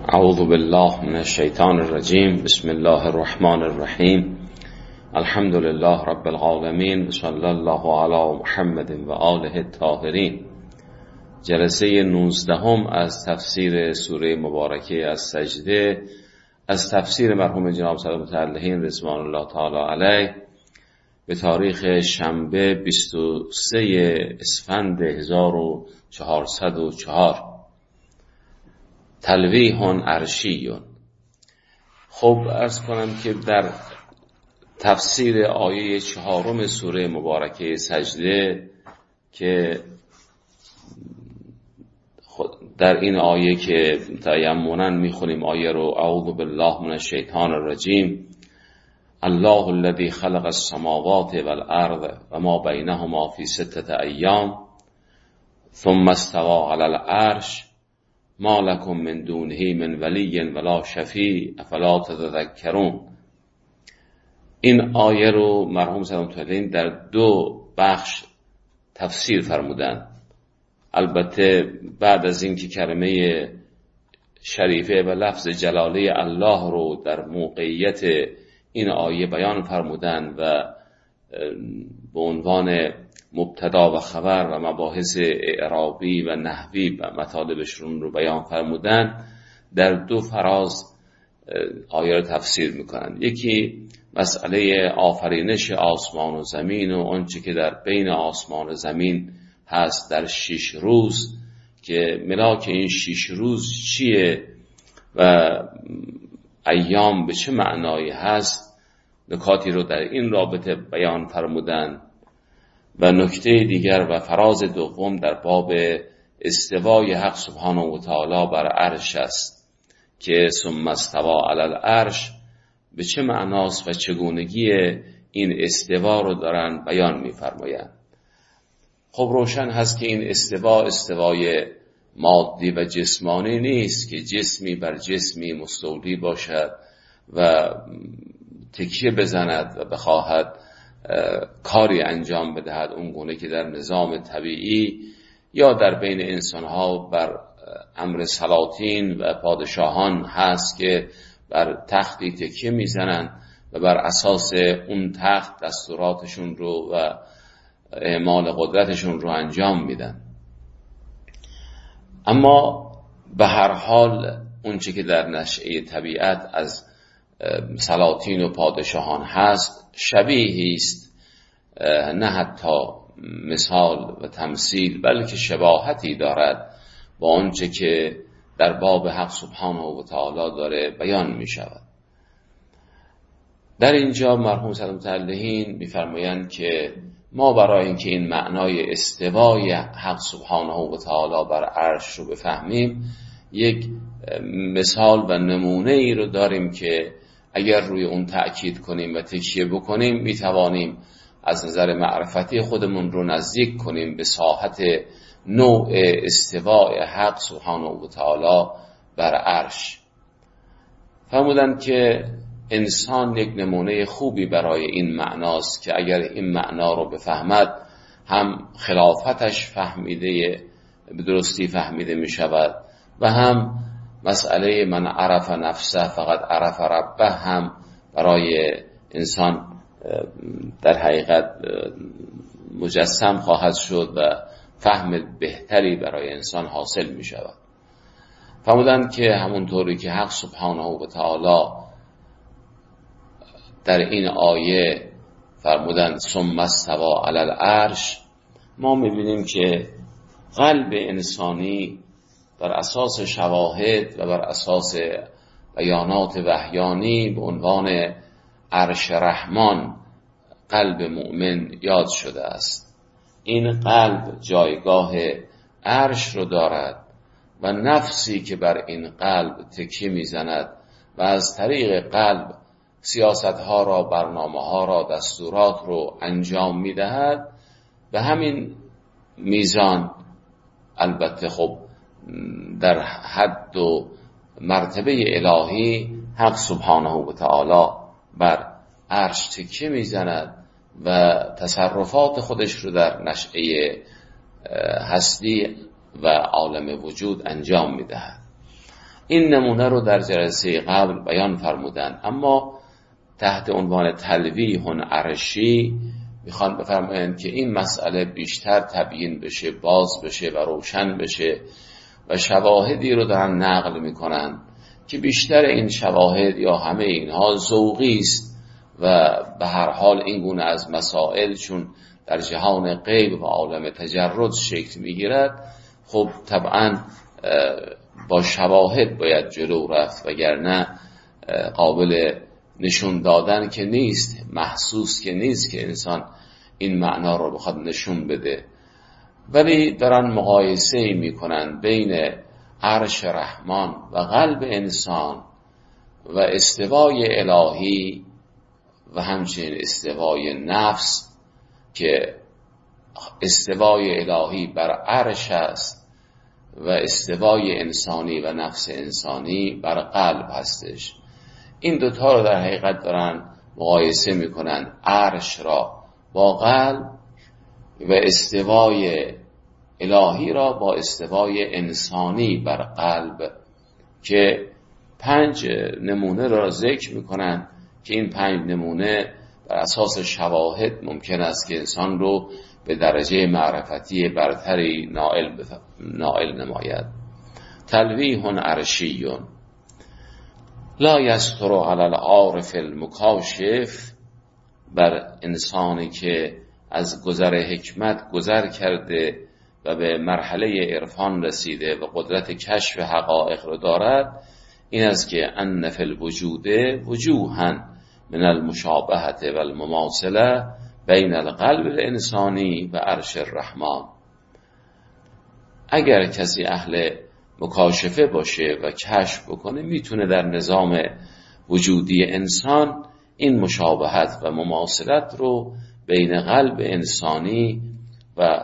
اعوذ بالله من الشیطان الرجیم. بسم الله الرحمن الرحیم. الحمد لله رب العالمین. صلی الله علی محمد و آله الطاهرین. جلسه 19 از تفسیر سوره مبارکه از سجده، از تفسیر مرحوم جناب صادق متعلقین رضوان الله تعالی علیه به تاریخ شنبه 23 اسفند 1404. تلویح عرشی. خب عرض کنم که در تفسیر آیه 4 سوره مبارکه سجده که در این آیه که تیمنا میخونیم آیه رو، اعوذ بالله من الشیطان الرجیم. الله الذي خلق السماوات والارض و ما بینهما فی 6 ایام ثم استوى علی العرش ما لکم من دونه من ولی ولا شفیع افلا تذکرون. این آیه رو مرحوم صادق متعلقین در 2 بخش تفسیر فرمودند. البته بعد از اینکه کلمه شریفه و لفظ جلاله الله رو در موقعیت این آیه بیان فرمودند و به عنوان مبتدا و خبر و مباحث اعرابی و نحوی و مطالبشون رو بیان فرمودن، در 2 فراز آیه رو تفسیر میکنن. یکی مسئله آفرینش آسمان و زمین و آنچه که در بین آسمان و زمین هست در 6 روز، که ملاک این 6 روز چیه و ایام به چه معنایی هست، نکاتی رو در این رابطه بیان فرمودن. و نکته دیگر و فراز دوم در باب استوای حق سبحانه و تعالی بر عرش است که ثم استوى علی العرش به چه معناست و چگونگی این استوا رو دارن بیان می‌فرمایند. خب روشن هست که این استوای مادی و جسمانی نیست که جسمی بر جسمی مستولی باشد و تکیه بزند و بخواهد کاری انجام بدهد اون گونه که در نظام طبیعی یا در بین انسانها بر امر سلاطین و پادشاهان هست که بر تختی تکیه میزنند و بر اساس اون تخت دستوراتشون رو و اعمال قدرتشون رو انجام میدن. اما به هر حال اون چه که در نشأه طبیعت از سلاطین و پادشاهان هست شبیهی است، نه حتی مثال و تمثیل، بلکه شباهتی دارد با آنچه که در باب حق سبحانه و تعالی داره بیان می شود. در اینجا مرحوم صادق متعلقین می‌فرمایند که ما برای اینکه این معنای استوای حق سبحانه و تعالی بر عرش رو بفهمیم، یک مثال و نمونه ای رو داریم که اگر روی اون تأکید کنیم و تکیه بکنیم میتوانیم از نظر معرفتی خودمون رو نزدیک کنیم به ساحت نوع استوای حق سبحانه و تعالی بر عرش. فرمودن که انسان یک نمونه خوبی برای این معناست که اگر این معنا رو بفهمد هم خلافتش فهمیده به درستی فهمیده می شود و هم مسئله من عرف نفسه فقط عرف ربه هم برای انسان در حقیقت مجسم خواهد شد و فهم بهتری برای انسان حاصل می شود. فرمودند که همونطوری که حق سبحانه و تعالی در این آیه فرمودند ثم استوى علی العرش، ما می‌بینیم که قلب انسانی بر اساس شواهد و بر اساس بیانات وحیانی به عنوان عرش رحمان قلب مؤمن یاد شده است. این قلب جایگاه عرش رو دارد و نفسی که بر این قلب تکیه میزند و از طریق قلب سیاستها را، برنامه‌ها را، دستورات رو انجام میدهد، به همین میزان البته خب در حد و مرتبه الهی حق سبحانه و تعالی بر عرش تکیه میزند و تصرفات خودش رو در نشأه هستی و عالم وجود انجام میدهد. این نمونه رو در جلسه قبل بیان فرمودن، اما تحت عنوان تلویح عرشی میخوان بفرمایند که این مسئله بیشتر تبیین بشه، باز بشه و روشن بشه و شواهدی رو دارن نقل میکنن که بیشتر این شواهد یا همه اینها ذوقی است و به هر حال این گونه از مسائل چون در جهان غیب و عالم تجرد شکل میگیرد، خب طبعا با شواهد باید جلو رفت، وگرنه قابل نشون دادن که نیست، محسوس که نیست که انسان این معنا رو بخواد نشون بده. ولی دارن مقایسه میکنن بین عرش رحمان و قلب انسان و استوای الهی و همچنین استوای نفس، که استوای الهی بر عرش است و استوای انسانی و نفس انسانی بر قلب هستش. این دوتا رو در حقیقت دارن مقایسه میکنن، عرش را با قلب و استوای الهی را با استوای انسانی بر قلب، که 5 نمونه را ذکر میکنن که این 5 نمونه بر اساس شواهد ممکن است که انسان رو به درجه معرفتی برتری نائل نماید. تلویح عرشی لا یستر علی العارف المکاشف، بر انسانی که از گذر حکمت گذر کرده و به مرحله عرفان رسیده و قدرت کشف حقایق رو دارد، این است که ان فی الوجود وجوها من المشابهت و المماثله بین القلب الانسانی و عرش الرحمن. اگر کسی اهل مکاشفه باشه و کشف بکنه، میتونه در نظام وجودی انسان این مشابهت و مماثلت رو بین قلب انسانی و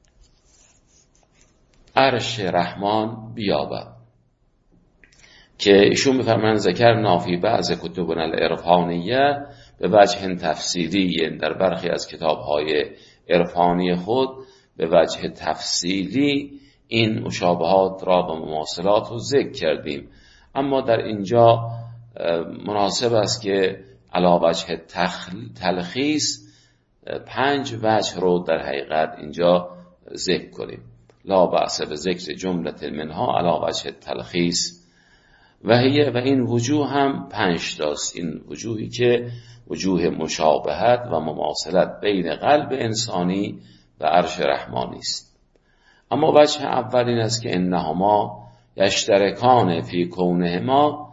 عرش رحمان بیابد، که ایشون میفرمایند ذکرنا فی بعض کتبنا العرفانیه به وجه تفسیری، در برخی از کتاب‌های عرفانی خود به وجه تفصیلی این مشابهات را و مماثلات رو ذکر کردیم، اما در اینجا مناسب است که علی وجه تلخیص 5 وجه رو در حقیقت اینجا ذکر کنیم. لا بأس به ذکر جمله منها علی وجه تلخیص و این وجوه هم 5 تاست. این وجوهی که وجوه مشابهت و مماثلت بین قلب انسانی و عرش رحمانی است. اما وجه اول این است که انهما یشترکان فی کونهما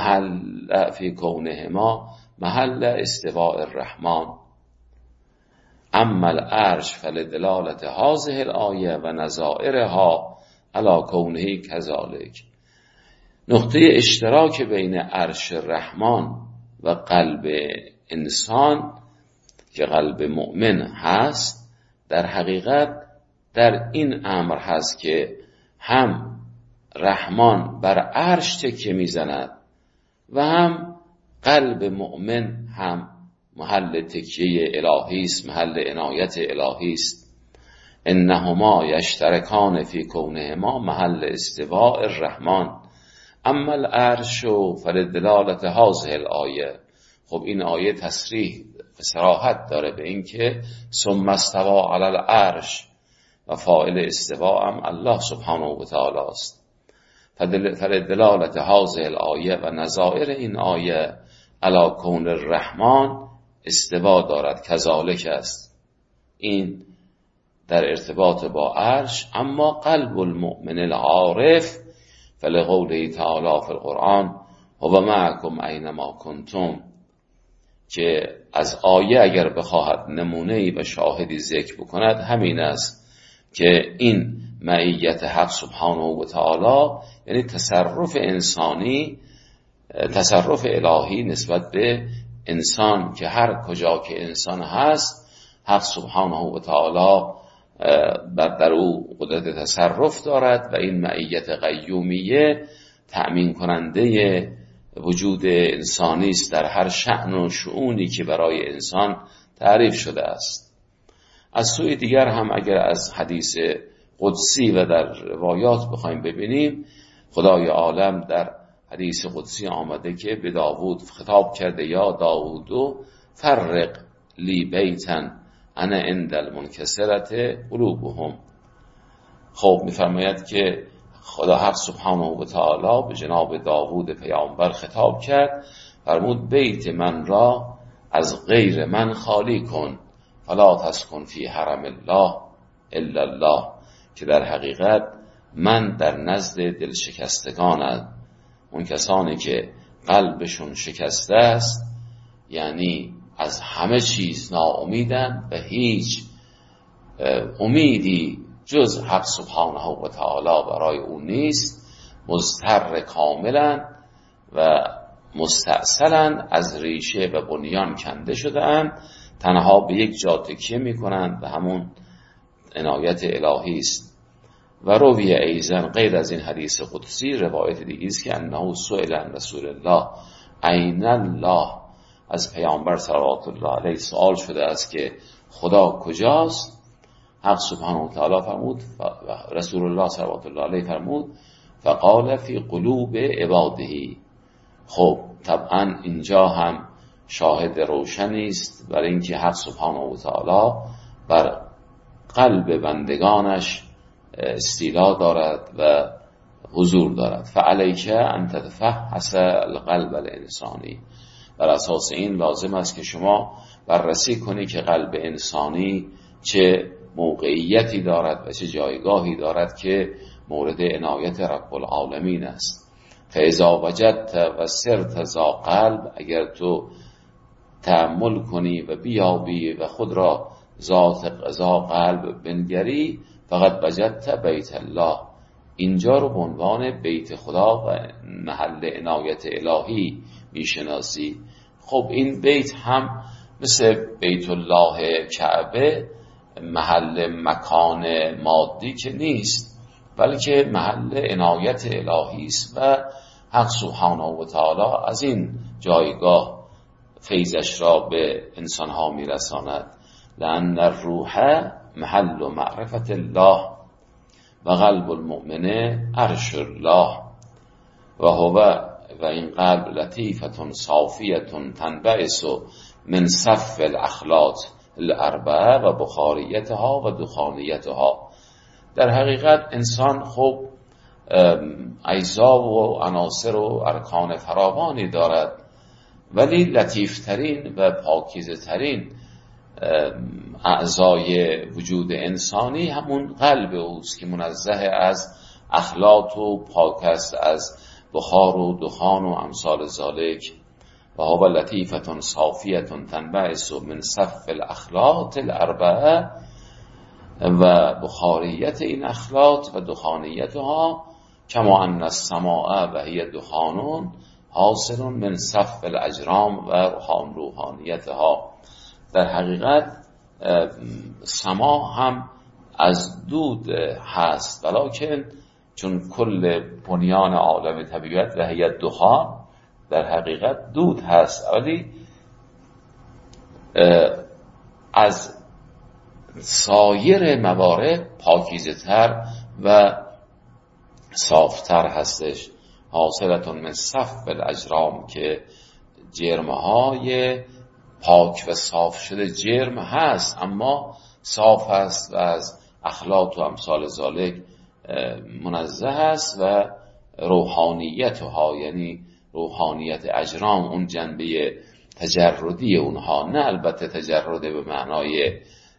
محل استواء الرحمن، اما العرش فلدلالت هذه الآیه و نظائرها علی کونه کذالک. نقطه اشتراک بین عرش رحمان و قلب انسان که قلب مؤمن هست، در حقیقت در این امر هست که هم رحمان بر عرش تکیه میزند و هم قلب مؤمن هم محل تکیه الهی است، محل عنایت الهی است. انهما یشترکان فی کونهما محل استواء الرحمن، اما العرش فلدلالت هذه الآیه. خب این آیه تصریح صراحت داره به این که ثم استوى علی العرش و فاعل استواء هم الله سبحانه و تعالی است. فلدلالت هذه الآیه و نظائر این آیه علی کون الرحمن استوا دارد، کذالک است این در ارتباط با عرش. اما قلب المؤمن العارف فلقوله تعالی فی القرآن هو معکم اینما کنتم، که از آیه اگر بخواهد نمونه‌ای و شاهدی ذکر بکند همین است که این معیت حق سبحانه و تعالی، یعنی تصرف انسانی، تصرف الهی نسبت به انسان، که هر کجا که انسان هست حق سبحانه و تعالی در او قدرت تصرف دارد و این معیت قیومیه تأمین کننده وجود انسانی است در هر شأن و شؤونی که برای انسان تعریف شده است. از سوی دیگر هم اگر از حدیث قدسی و در روایات بخوایم ببینیم، خدای عالم در حدیث قدسی آمده که به داوود خطاب کرده یا داوودو فرق لی بیتن انا عند المنکسرت قلوبهم. خب میفرماید که خدا حق سبحانه و تعالی به جناب داوود پیامبر خطاب کرد، فرمود بیت من را از غیر من خالی کن، فلا تسکن فی حرم الله الا الله، که در حقیقت من در نزد دلشکستگانم، اون کسانی که قلبشون شکسته است، یعنی از همه چیز ناامیدن و هیچ امیدی جز حق سبحانه و تعالی برای اون نیست، مضطر کاملا و مستأصلا از ریشه و بنیان کنده شدن، تنها به یک جا تکیه میکنند و همون عنایت الهی است. و روی ایضا غیر از این حدیث قدسی روایت دیگه است که انه سئل عن رسول الله این الله، از پیامبر صلوات الله علیه سوال شده است که خدا کجاست؟ حق سبحانه و تعالی فرمود، رسول الله صلوات الله علیه فرمود فقال فی قلوب عباده. خب طبعا اینجا هم شاهد روشنی است برای اینکه حق سبحانه و تعالی بر قلب بندگانش استیلا دارد و حضور دارد. فعلیک ان تتفحص القلب الانسانی، بر اساس این لازم است که شما بررسی کنی که قلب انسانی چه موقعیتی دارد و چه جایگاهی دارد که مورد عنایت رب العالمین است. فاذا وجدت و سرت ذا قلب، اگر تو تأمل کنی و بیابی و خود را ذا قلب بنگری، فقط وجدت بیت الله، اینجا رو به عنوان بیت خدا و محل عنایت الهی میشناسی. خب این بیت هم مثل بیت الله کعبه محل مکان مادی که نیست، بلکه محل عنایت الهی است و حق سبحانه و تعالی از این جایگاه فیضش را به انسانها میرساند. لأن الروح محل معرفت الله و قلب المؤمن عرش الله و این قلب لطیفة صافیة تنبعث من صف الاخلاط الاربعه و بخاریتها و دخانیتها. در حقیقت انسان خب اجزا و عناصر و ارکان فراوانی دارد، ولی لطیفترین و پاکیزه ترین اعضای وجود انسانی همون قلب اوست که منزه از اخلاط و پاک است از بخار و دخان و امثال ذالک. و هو لطیفة صافیة تنبعث من صف الاخلاط الاربعه و بخاریت این اخلاط و دخانیتها، کما ان السماء و هی دخانون حاصل من صف الاجرام و روحانیتها. در حقیقت سما هم از دود هست، ولکن چون کل بنیان عالم طبیعت و هی دخان در حقیقت دود هست، ولی از سایر موارد پاکیزه تر و صافتر هستش. حاصلتون من صف الاجرام، که جرمهای پاک و صاف شده جرم هست اما صاف است و از اخلاط و امثال ذالک منزه است. و روحانیتها، یعنی روحانیت اجرام، اون جنبه تجردی اونها، نه البته تجرد به معنای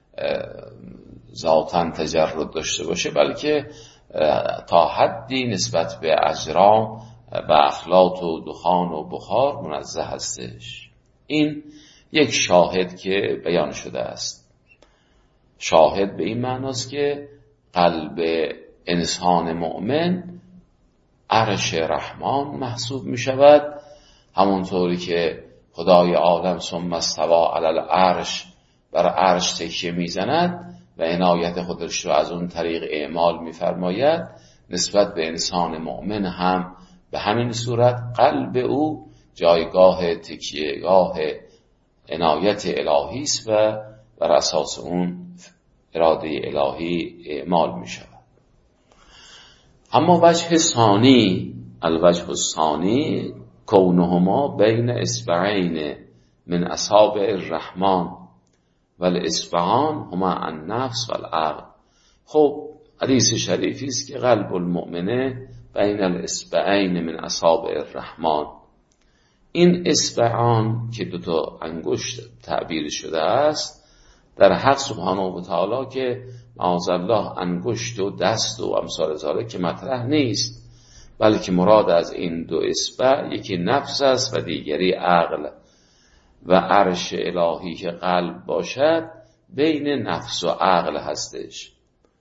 ذاتاً تجرد داشته باشه، بلکه تا حدی نسبت به اجرام و اخلاط و دخان و بخار منزه هستش. این یک شاهد که بیان شده است. شاهد به این معناست که قلب انسان مؤمن عرش رحمان محسوب می شود، همونطوری که خدای عالم ثم استوی علی العرش بر عرش تکیه می زند و عنایت خودش رو از اون طریق اعمال می فرماید، نسبت به انسان مؤمن هم به همین صورت قلب او جایگاه تکیهگاه عنایت الهی است و بر اساس اون اراده الهی اعمال می شود. اما وجه ثانی، الوجه الثانی کونهما بین اصبعین من اصابع الرحمن و الاصبعان هما النفس و العقل. خب حدیث شریفی است که قلب المؤمنه بین الاصبعین من اصابع الرحمن. این اصبعان که دو تا انگشت تعبیر شده است در حق سبحانه و تعالی که معاذالله انگشت و دست و امثال ذالک که مطرح نیست، بلکه مراد از این دو اصبع یکی نفس است و دیگری عقل. و عرش الهی که قلب باشد بین نفس و عقل هستش.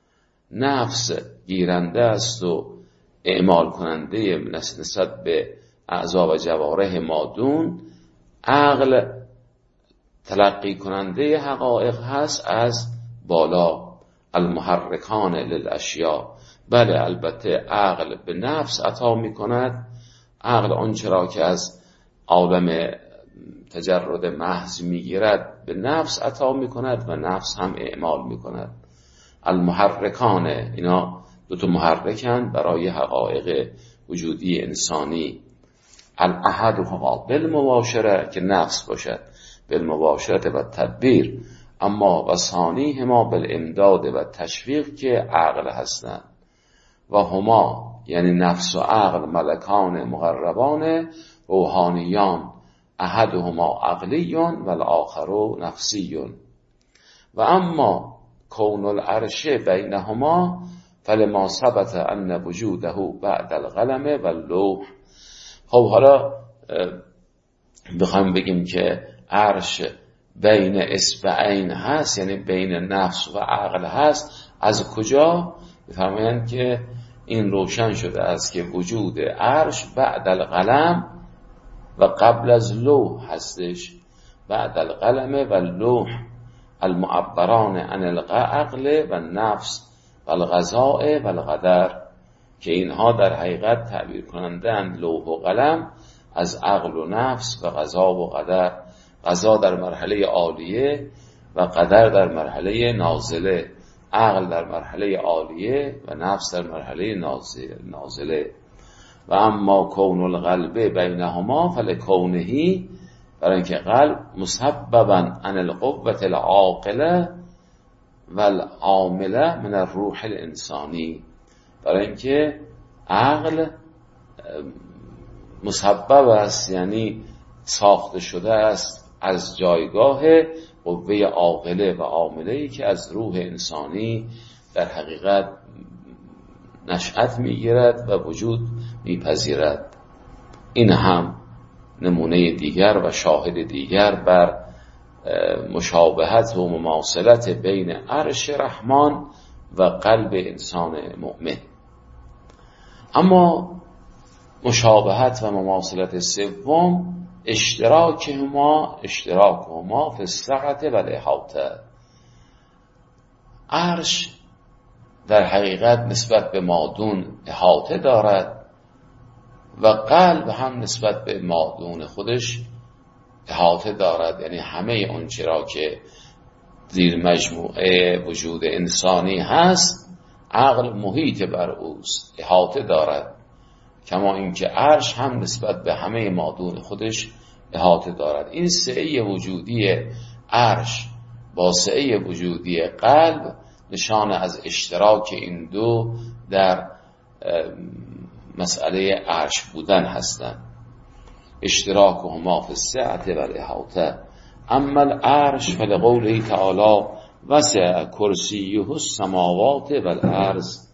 نفس گیرنده است و اعمال کننده نسبت به اعضا و جوارح مادون، عقل تلقی کننده حقایق هست از بالا، المحرکان للاشیاء. بله البته عقل به نفس عطا می کند، عقل آنچه را که از عالم تجرد محض می گیرد به نفس عطا می کند و نفس هم اعمال می کند. المحرکان، اینا دو تا محرکند برای حقایق وجودی انسانی. الاحدهما بالمباشره که نفس باشد، بالمباشرت و تدبیر، اما و ثانیهما بالامداد و تشویق که عقل هستند. و هما یعنی نفس و عقل ملکان مقربان روحانیان، احدهما عقلیون و الاخر نفسیون. و اما کون العرش بینهما فلما ثبت ان وجوده بعد القلم و اللوح. خب حالا بخوایم بگیم که عرش بین اصبعین هست، یعنی بین نفس و عقل هست، از کجا؟ بفرمایند که این روشن شده است که وجود عرش بعد القلم و قبل از لوح هستش. بعد القلم و اللوح المعبران عن العقل و النفس و القضاء و القدر، که اینها در حقیقت تعبیر کنندند لوح و قلم از عقل و نفس و قضا و قدر. قضا در مرحله عالیه و قدر در مرحله نازله، عقل در مرحله عالیه و نفس در مرحله نازله. و اما کون القلب بینهما فلکونهی، برای اینکه قلب مسببا عن القوة العاقله و العامله من الروح الانسانی، برای اینکه عقل مسبب است، یعنی ساخته شده است از جایگاه قوه عاقله و عامله‌ای که از روح انسانی در حقیقت نشأت میگیرد و وجود میپذیرد. این هم نمونه دیگر و شاهد دیگر بر مشابهت و مماثلت بین عرش رحمان و قلب انسان مؤمن. اما مشابهت و مماثلت سوم اشتراکهما فی السعة و الاحاطه. عرش در حقیقت نسبت به مادون احاطه دارد و قلب هم نسبت به مادون خودش احاطه دارد، یعنی همه اون چرا که زیر مجموعه وجود انسانی هست عقل محیط بر اوست، احاطه دارد. کما اینکه عرش هم نسبت به همه مادون خودش احاطه دارد. این سعه وجودی عرش با سعه وجودی قلب نشان از اشتراک این دو در مسئله عرش بودن هستند. اشتراکهما فی السعة و الاحاطه. اما العرش فلقوله تعالی وسع کرسیه السماوات و الارض.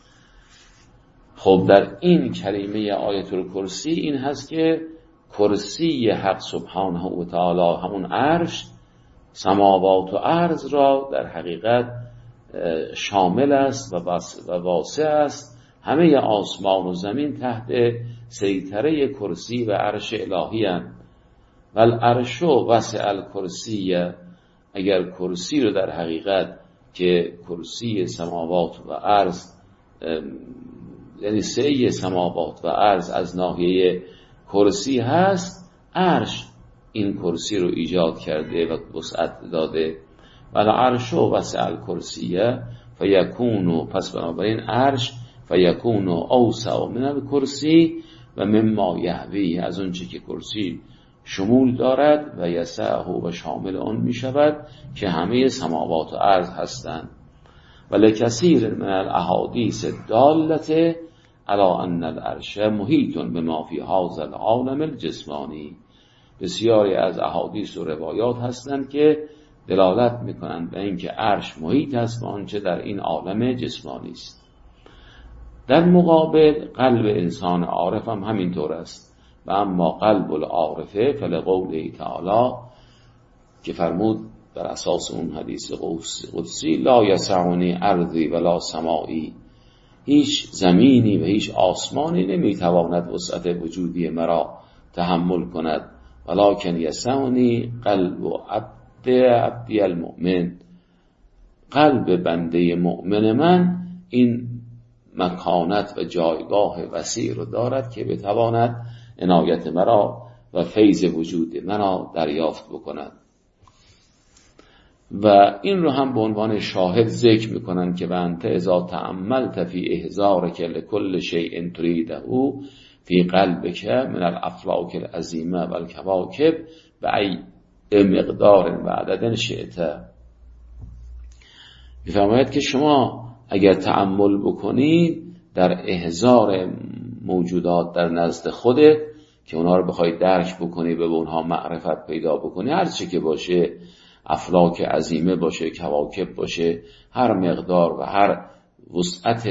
خب در این کلمه آیت الکرسی این هست که کرسی حق سبحانه و تعالی همون عرش سماوات و ارض را در حقیقت شامل است و واسع است. همه آسمان و زمین تحت سیطره کرسی و عرش الهی اند. و العرش وسع الکرسی، اگر کرسی رو در حقیقت که کرسی سماوات و ارض یعنی سعه سماوات و ارض از ناحیه کرسی هست، عرش این کرسی رو ایجاد کرده و وسعت داده. و العرش وسع الکرسی فیکون، پس بنابراین عرش فیکون اوسع من الکرسی و مما یحوی، از اون چه که کرسی شمول دارد و یسعه و شامل آن می شود که همه سماوات و ارض هستند. و لکثیر من الاحادیث الدالة علی ان العرش محیط بما فی هذا العالم الجسمانی، بسیاری از احادیث و روایات هستند که دلالت میکنند به اینکه عرش محیط است با آنچه در این عالم جسمانی است. در مقابل قلب انسان عارف هم همینطور است. و اما قلب العارفه فلقوله تعالی، که فرمود بر اساس اون حدیث قدسی لا یسعنی ارضی ولا سمائی، هیچ زمینی و هیچ آسمانی نمیتواند وسعت وجودی مرا تحمل کند، ولکن یسعنی قلب عبدی المؤمن، قلب بنده مؤمن من این مکانت و جایگاه وسیع رو دارد که بتواند عنایت مرا و فیض وجود مرا دریافت بکند. و این رو هم به عنوان شاهد ذکر میکنن که وانت اذا تأملت فی احضارک لکل شیء تریده فی قلبک من الافلاک العظیمه و الکواکب به ای مقدار و عدد شئت. میفرماید که شما اگر تأمل بکنید در احضار موجودات در نزد خودت که اونها رو بخوای درک بکنی، به اونها معرفت پیدا بکنی، هر چی که باشه، افلاک عظیمه باشه، کواکب باشه، هر مقدار و هر وسعت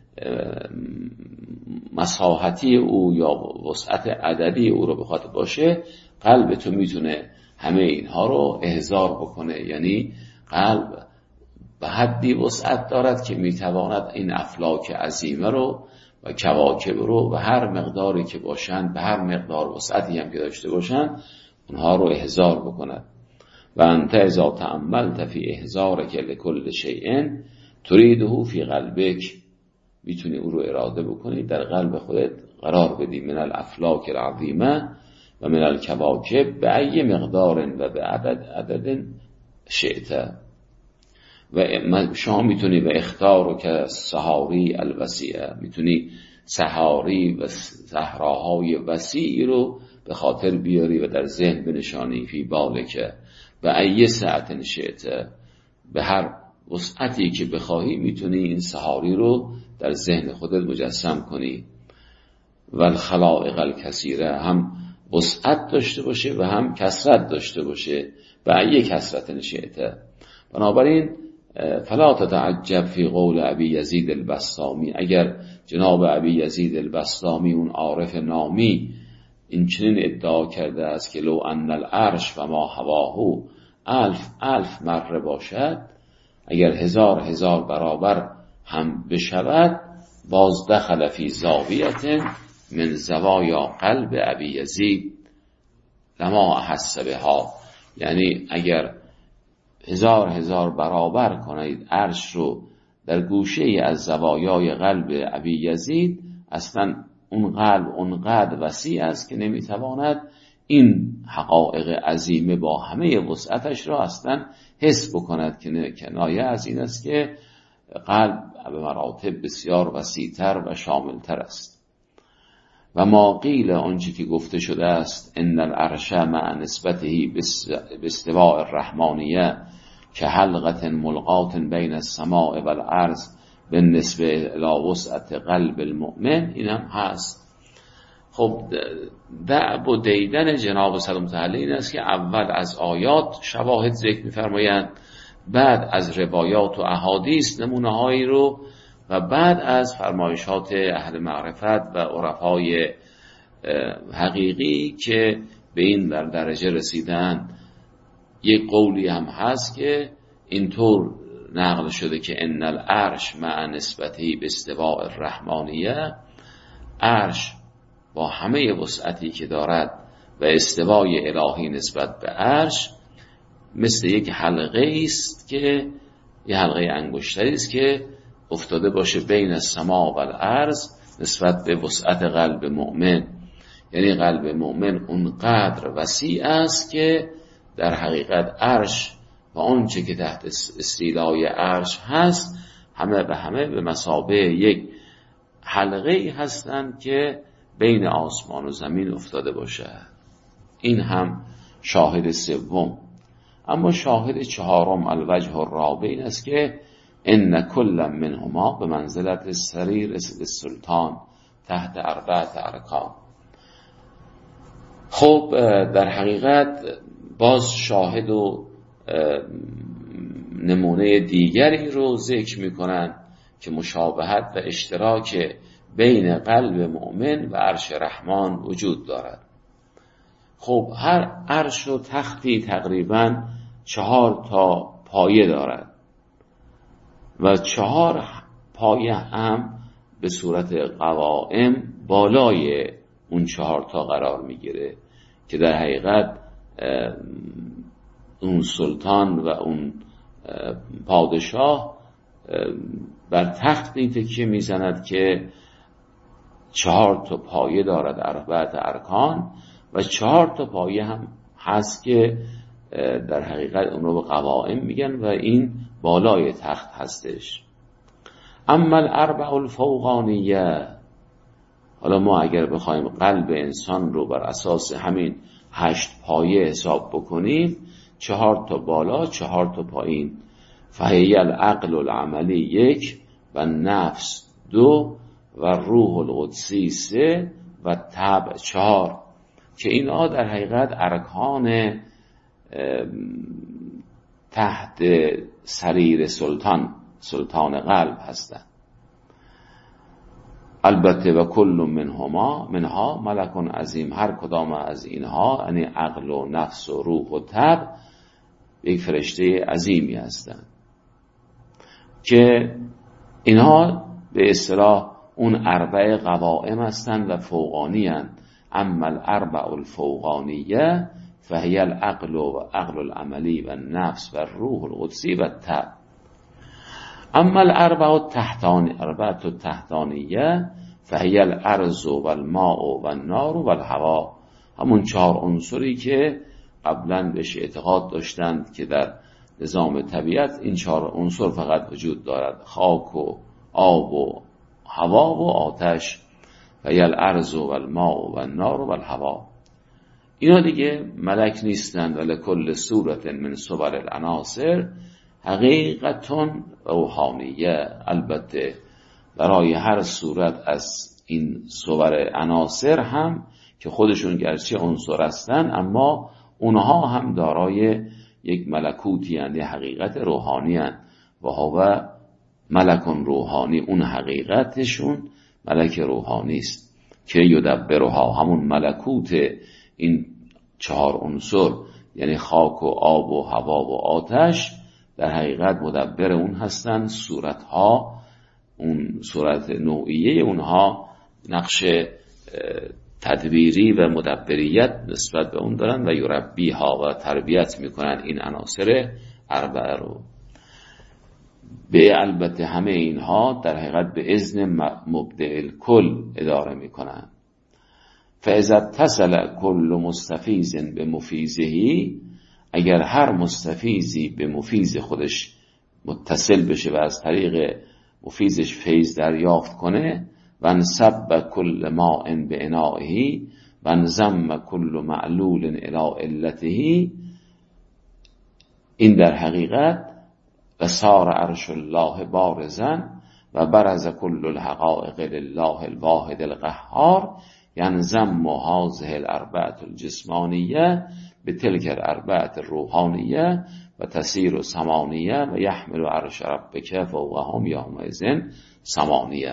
مساحتی او یا وسعت عددی او رو بخواد باشه، قلب تو میتونه همه اینها رو احضار بکنه. یعنی قلب به حدی وسعت دارد که میتواند این افلاک عظیمه رو و کواکب رو و هر مقداری که باشند، به هر مقدار وسعتی هم که داشته باشند، اونها رو احضار بکند. و انت اذا تأملت فی احضارک لکل شیء تریده فی قلبک، میتونی او رو اراده بکنی در قلب خودت قرار بدی، من الافلاک العظیمه و من الکواکب به ای مقدار و به عدد شئت. و شما میتونی به اختار که صحاری الوسیعه، میتونی صحاری و صحراهای وسیعی رو به خاطر بیاری و در ذهن بنشانی، فی بالک به ای ساعت شئت، به هر وسعتی که بخواهی میتونی این صحاری رو در ذهن خودت مجسم کنی. و الخلائق الکثیره، هم وسعت داشته باشه و هم کثرت داشته باشه، به ای کثرت شئت. بنابراین فلا تتعجب فی قول ابی یزید البسطامی، اگر جناب ابی یزید البسطامی اون عارف نامی این چنین ادعا کرده است که لو ان العرش و ما هواه الف مره باشد، اگر هزار برابر هم بشود، باز دخل فی زاویت من زوایا قلب ابی یزید لما احس بها، یعنی اگر هزار برابر کنید عرش رو در گوشه ای از زوایای قلب ابی یزید، اصلا اون قلب اونقدر وسیع است که نمیتواند این حقایق عظیمه با همه وسعتش را اصلا حس بکند، که کنایه از این است که قلب به مراتب بسیار وسیعتر و شاملتر است. و ما قیل، آنچه که گفته شده است، ان العرش مع نسبته باستواء الرحمانیه که حلقت ملقات بین السماء و الارض بالنسبه الی وسعت قلب المؤمن، این هم هست. خب دعب و دیدن جناب صدر متعالی این است که اول از آیات شواهد ذکر می‌فرمایند، بعد از روایات و احادیث نمونه هایی رو، و بعد از فرمایشات اهل معرفت و عرفای حقیقی که به این در درجه رسیدن. یک قولی هم هست که اینطور نقل شده که ان العرش مع نسبته باستواء الرحمانیه، عرش با همه وسعتی که دارد و استوای الهی نسبت به عرش مثل یک حلقه است که یه حلقه انگشتری است که افتاده باشه بین السما و الارض نسبت به وسعت قلب مؤمن. یعنی قلب مؤمن اونقدر وسیع است که در حقیقت عرش و آنچه که تحت استیلای عرش هست همه به مثابه یک حلقه ای هستند که بین آسمان و زمین افتاده باشد. این هم شاهد سوم. اما شاهد چهارم الوجه الرابع این است که ان کل منهما به منزلت سریر السلطان تحت اربعه ارکان. خب در حقیقت باز شاهد و نمونه دیگری رو ذکر میکنن که مشابهت و اشتراک بین قلب مؤمن و عرش رحمان وجود دارد. خب هر عرش و تختی تقریبا 4 تا پایه دارد و 4 پایه هم به صورت قوائم بالای اون 4 تا قرار میگیره که در حقیقت اون سلطان و اون پادشاه بر تختی تکیه میزند که 4 تا پایه دارد، اربعه ارکان، و 4 تا پایه هم هست که در حقیقت اون رو به قوائم میگن و این بالای تخت هستش. اما الاربع الفوقانیه، حالا ما اگر بخوایم قلب انسان رو بر اساس همین 8 پایه حساب بکنیم، 4 تا بالا 4 تا پایین، فهی العقل العملی 1 و نفس 2 و روح القدسی 3 و طبع 4، که اینها در حقیقت ارکان تحت سریر سلطان قلب هستند. البته و کل منها ملک عظیم، هر کدام از اینها یعنی عقل و نفس و روح و طبع یک فرشته عظیمی هستند که اینها به اصطلاح اون 4 قوائم هستند و فوقانی هستند. اما الاربع الفوقانیه فهی العقل و عقل العملی و نفس و روح القدسی و طبع. اما الاربع التحتانیه فهی الارض و الماء و النار و الهوا، همون 4 عنصری که قبلا بهش اعتقاد داشتند که در نظام طبیعت این 4 عنصر فقط وجود دارد، خاک و آب و هوا و آتش، فهی الارض و الماء و النار و الهوا. اینا دیگه ملک نیستند، ولی کل صورت من صور العناصر حقیقتون روحانیه. البته برای هر صورت از این صور عناصر هم که خودشون گرچه عنصر هستن، اما اونها هم دارای یک ملکوتی هستند، حقیقت روحانی هستند و هو ملکون روحانی. اون حقیقتشون ملک روحانی است که یدبرها، همون ملکوت این 4 عنصر یعنی خاک و آب و هوا و آتش در حقیقت مدبر اون هستن. صورتها، اون صورت نوعیه اونها نقش تدبیری و مدبریت نسبت به اون دارن و یربیها و تربیت میکنن این عناصر 4 رو. به البته همه اینها در حقیقت به اذن مبدع الکل اداره میکنن. فاذا اتصل کل مستفیض به مفیضهی، اگر هر مستفیضی به مفیض خودش متصل بشه و از طریق مفیضش فیض دریافت کنه، و انصب کل ماء به انائهی و انضم کل معلول الی علته، این در حقیقت و صار عرش الله بارزا و برز کل الحقائق لله الواحد القهار، ینضم هذه الاربعه الجسمانیه به تلک الاربعه الروحانیه و تسیر ثمانیه و یحمل عرش ربک فوقهم یومئذ ثمانیه.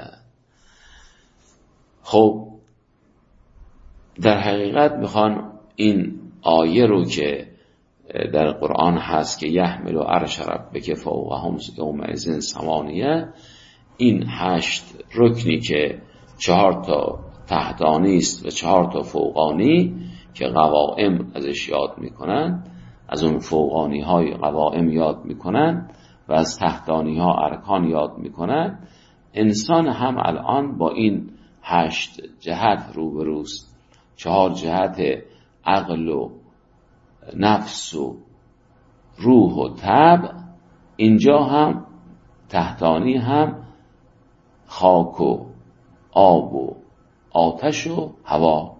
خب در حقیقت میخوان این آیه رو که در قرآن هست که یحمل عرش ربک فوقهم یومئذ ثمانیه، این 8 رکنی که 4 تا تحتانی است و 4 تا فوقانی که قوائم ازش یاد میکنن، از اون فوقانی های قوائم یاد میکنن و از تحتانی ها ارکان یاد میکنن. انسان هم الان با این 8 جهت روبروست، 4 جهت عقل و نفس و روح و طبع، اینجا هم تحتانی هم خاک و آب و آتش و هوا.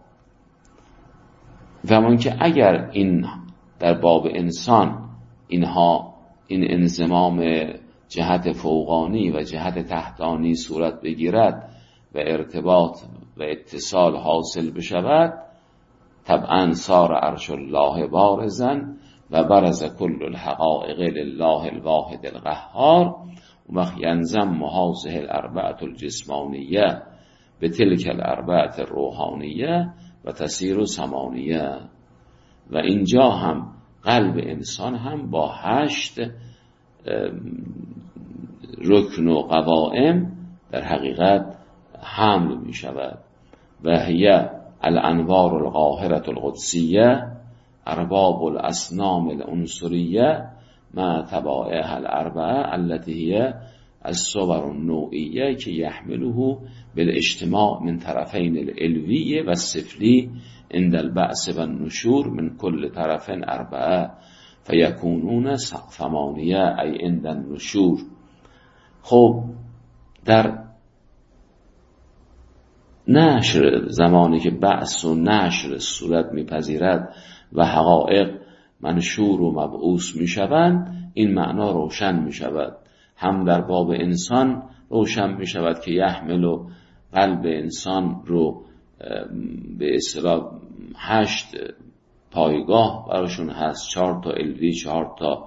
و من که اگر این در باب انسان اینها این انضمام جهت فوقانی و جهت تحتانی صورت بگیرد و ارتباط و اتصال حاصل بشود، طبعا صار عرش الله بارزا و برز کل الحقائق لله الواحد القهار. و ینضم هذه الاربعه الجسمانیه به تلک الاربعه الروحانیه و تسیر ثمانیه. و اینجا هم قلب انسان هم با 8 رکن و قوائم در حقیقت حمل می شود. و هی الانوار القاهرة القدسیه ارباب الاصنام العنصریه مع طبائعها الاربعه التي هي الصور النوعیه که یحمله بالاجتماع من طرفین العلوی و السفلی عند البعث و النشور من کل طرف 4 فیکونون 8 ای عند النشور. خب در نشر، زمانی که بعث و نشر صورت میپذیرد و حقایق منشور و مبعوث میشوند، این معنا روشن میشود. هم در باب انسان روشن میشود که یحمل و قلب انسان رو به اصطلاح 8 پایگاه براشون هست، 4 تا علوی، 4 تا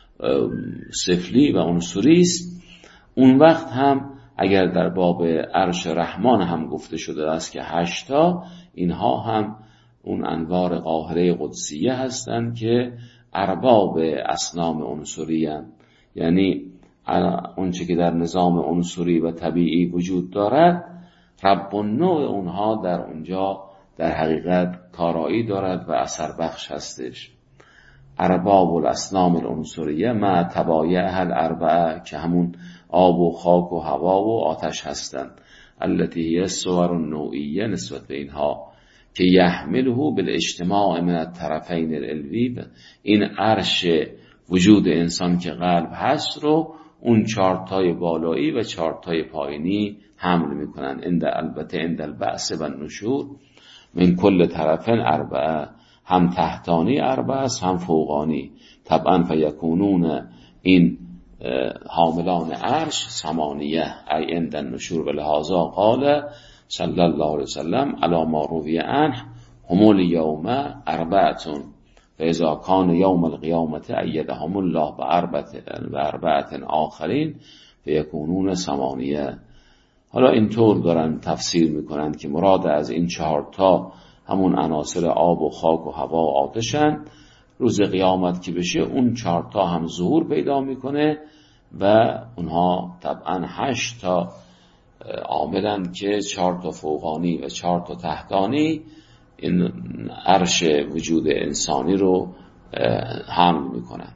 سفلی و عنصری است. اون وقت هم اگر در باب عرش رحمان هم گفته شده است که 8 تا، اینها هم اون انوار قاهره قدسیه هستند که ارباب اصنام عنصری هستند. یعنی اونچه که در نظام عنصری و طبیعی وجود دارد، رب النوع اونها در اونجا در حقیقت کارایی دارد و اثر بخش هستش. ارباب الاصنام العنصریه مع طبایعها الاربعه که همون آب و خاک و هوا و آتش هستند، التي هي الصور النوعیه نسبت به اینها که یحمله بالاجتماع من الطرفین العلوی، این عرش وجود انسان که قلب هست رو اون 4 تای بالایی و 4 تای پایینی حمل میکنن. البته عند البعث و النشور من کل طرفین 4، هم تحتانی 4 است هم فوقانی. طبعا فیکونون این حاملان عرش 8 ای عند النشور. و لهذا قال صلی الله علیه وسلم علی ما روی عنه هم الیوم 4 فاذا کان یوم القیامت ایدهم الله باربعه آخرین فیکونون 8. حالا اینطور دارن تفسیر میکنن که مراد از این 4 تا همون عناصر آب و خاک و هوا و آتشن. روز قیامت که بشه اون 4 تا هم ظهور پیدا میکنه و اونها طبعا 8 تا عاملن که 4 تا فوقانی و 4 تا تحتانی این عرش وجود انسانی رو حمل میکنن.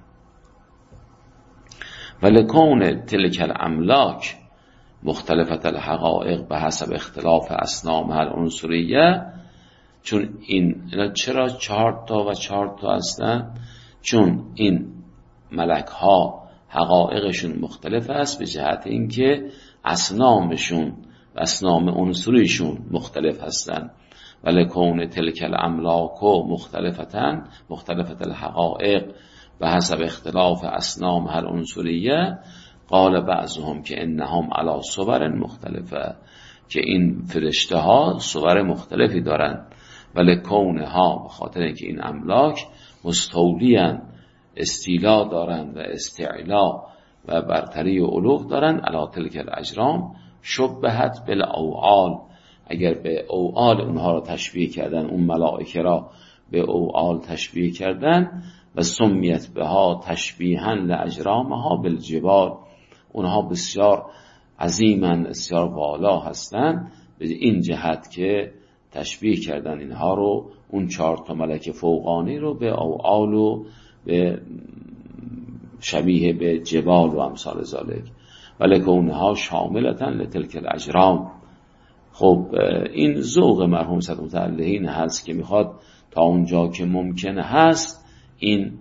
ولکون تلک الاملاک مختلفت الحقائق به حسب اختلاف اصنامها العنصریه. چون این چرا 4 تا و 4 تا هستن؟ چون این ملک ها حقایقشون مختلف است به جهت اینکه اصنامشون و اصنام عنصریشون مختلف هستند. ولکون تلک الاملاک مختلفت الحقائق به حسب اختلاف اصنامها العنصریه. قال بعضهم که انهم علی صور مختلفه، که این فرشته ها صور مختلفی دارند. ولی کونها به خاطر اینکه این املاک مستولیان، استیلا دارند و استعلا و برتری و علو دارند، علی تلک الاجرام شبهت بالاوعال. اگر به اوعال اونها را تشبیه کردن، اون ملائکه را به اوعال تشبیه کردن و سمیت بها تشبیها لاجرامها بالجبال، اونها بسیار عظیمن، بسیار والا هستند به این جهت که تشبیه کردن اینها رو، اون 4 تا ملک فوقانی رو به اوعال و به شبیه به جبال و امثال ذالک. ولکونها شاملتن لتلک الاجرام. خب این ذوق مرحوم صدر متعلقین هست که میخواد تا اونجا که ممکن هست این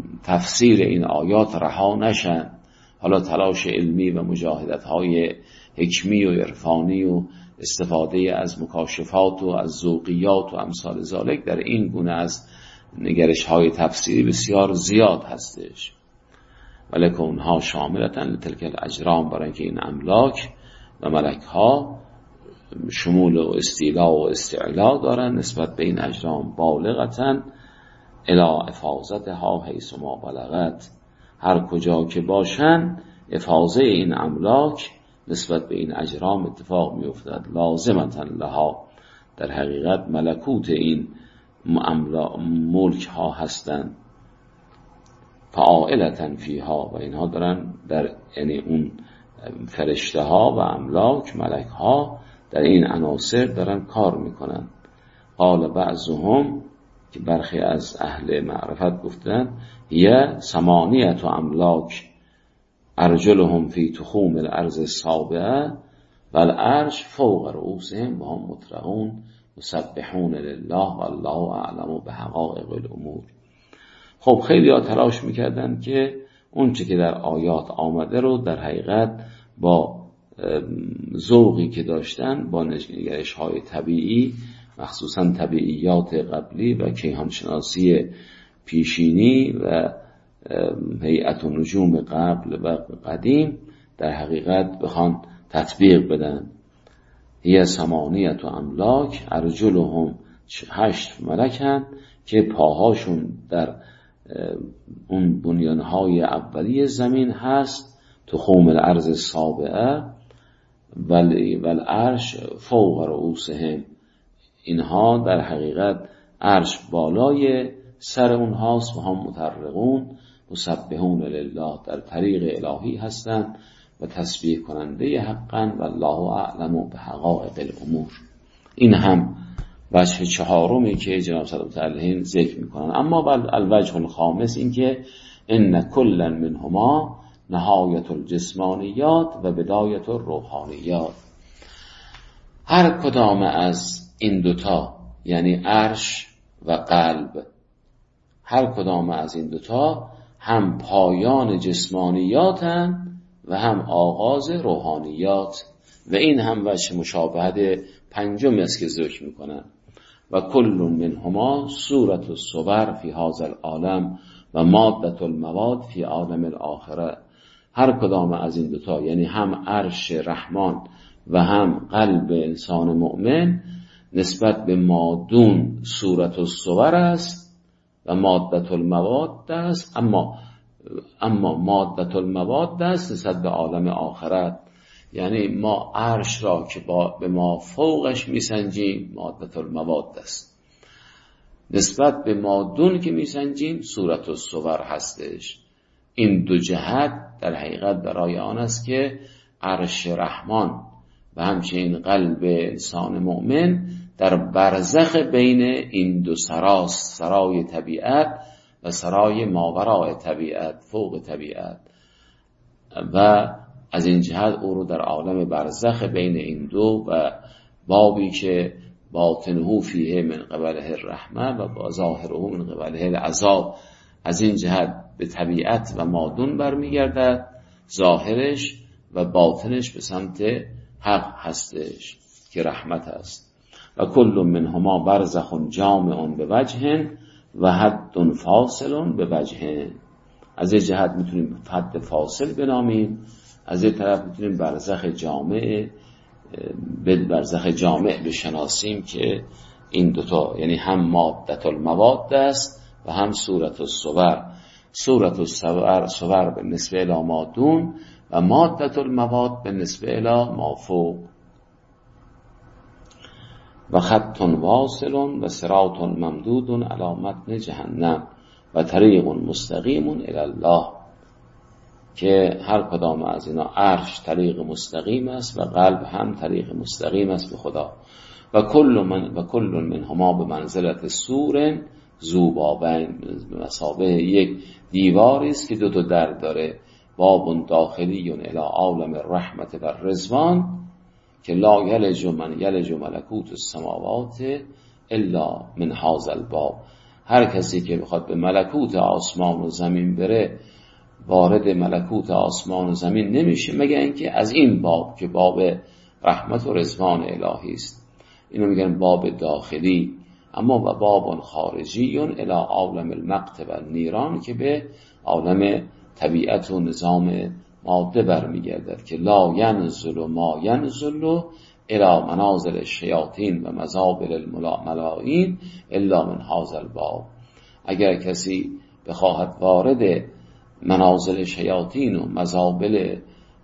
تفسیر این آیات رها نشن. حالا تلاش علمی و مجاهدت های حکمی و عرفانی و استفاده از مکاشفات و از ذوقیات و امثال ذالک در این گونه از نگرش های تفسیری بسیار زیاد هستش. ولی اونها شاملتن لتلک الاجرام، برای اینکه این املاک و ملک ها شمول و استیلا و استعلا دارن نسبت به این اجرام، بالغتن الی افاظتها حیث ما بلغت، هر کجا که باشن افاظه این املاک نسبت به این اجرام اتفاق می افتد. لازمتن لها، در حقیقت ملکوت این ملک ها هستند. فعائلتن فیها، و اینها دارن در یعنی اون فرشته ها و املاک ملک ها در این عناصر دارن کار میکنن. قال بعضهم، که برخی از اهل معرفت گفتن، یه 8 املاک ارجلهم فی تخوم الارض السابعه و العرش فوق رؤوسهم و هم مطرحون مسبحون لله والله اعلم بحقائق الامور. خب خیلی ها تلاش میکردن که اون چه که در آیات آمده رو در حقیقت با ذوقی که داشتن، با نگرش های طبیعی، مخصوصا طبیعیات قبلی و کیهانشناسی پیشینی و هیئت نجوم قبل و قدیم، در حقیقت بخوان تطبیق بدن. هی 8 املاک ارجلهم، 8 ملکن که پاهاشون در اون بنیانهای اولیه زمین هست، تخوم الارض السابعه و العرش فوق رؤوسهم، اینها در حقیقت عرش بالای سر اونهاست و هم مطرقون مسبحون لله، در طریق الهی هستند و تسبیح کننده حقا و الله اعلم بحقائق الامور. این هم وجه چهارمی که جناب صدوق علیه ذکر میکنن. اما الوجه الخامس این که ان کلا منهما نهایت الجسمانیات و بدایت الروحانیات، هر کدام از این دوتا یعنی عرش و قلب، هر کدام از این دوتا هم پایان جسمانیاتن و هم آغاز روحانیات، و این هم وجه مشابهت پنجم است که ذکر میکنن. و کل منهما صورت الصور فی هذا العالم و ماده المواد فی عالم الاخره، هر کدام از این دوتا یعنی هم عرش رحمان و هم قلب انسان مؤمن نسبت به مادون صورت الصور است و ماده المواد است، اما ماده المواد است نسبت به عالم آخرت. یعنی ما عرش را که به ما فوقش میسنجیم ماده المواد است، نسبت به مادون که میسنجیم صورت الصور هستش. این دو جهت در حقیقت برای آن است که عرش رحمان و همچنین قلب انسان مؤمن در برزخ بین این دو سراست، سرای طبیعت و سرای ماوراء طبیعت، فوق طبیعت، و از این جهت او رو در عالم برزخ بین این دو و بابی که باطنه فیه من قبله الرحمه و ظاهره من قبله العذاب، از این جهت به طبیعت و مادون برمیگردد، ظاهرش و باطنش به سمت حق هستش که رحمت است. و کل منهما برزخ جامع به وجه و حد فاصل به وجه، از این جهت میتونیم حد فاصل بنامیم، از این طرف میتونیم برزخ جامع بشناسیم که این دوتا یعنی هم ماده المواد است و هم صورت الصور. صورت الصور به نسبه الی مادون و ماده المواد به نسبه الی ما فوق. و خط واصل و صراط ممدود علی متن جهنم و طریق مستقیم الی الله، که هر کدام از اینا عرش طریق مستقیم است و قلب هم طریق مستقیم است به خدا. و کل منهما به منزلت سور ذوبابین، به مثابه یک دیواری است که دو در داره، باب داخلی الی عالم الرحمت و الرضوان که لا یلج من یلج ملکوت السماوات الا من هذا الباب، هر کسی که بخواد به ملکوت آسمان و زمین بره وارد ملکوت آسمان و زمین نمیشه مگر اینکه از این باب که باب رحمت و رضوان الهی است. اینو میگن باب داخلی. اما و باب خارجی الی عالم المقت و النیران که به عالم طبیعت و نظام ماده برمیگردد که لا ینزل ما ینزل الی منازل الشیاطین و مزابل الملائین الا من هذا الباب. اگر کسی بخواهد وارد منازل شیاطین و مزابل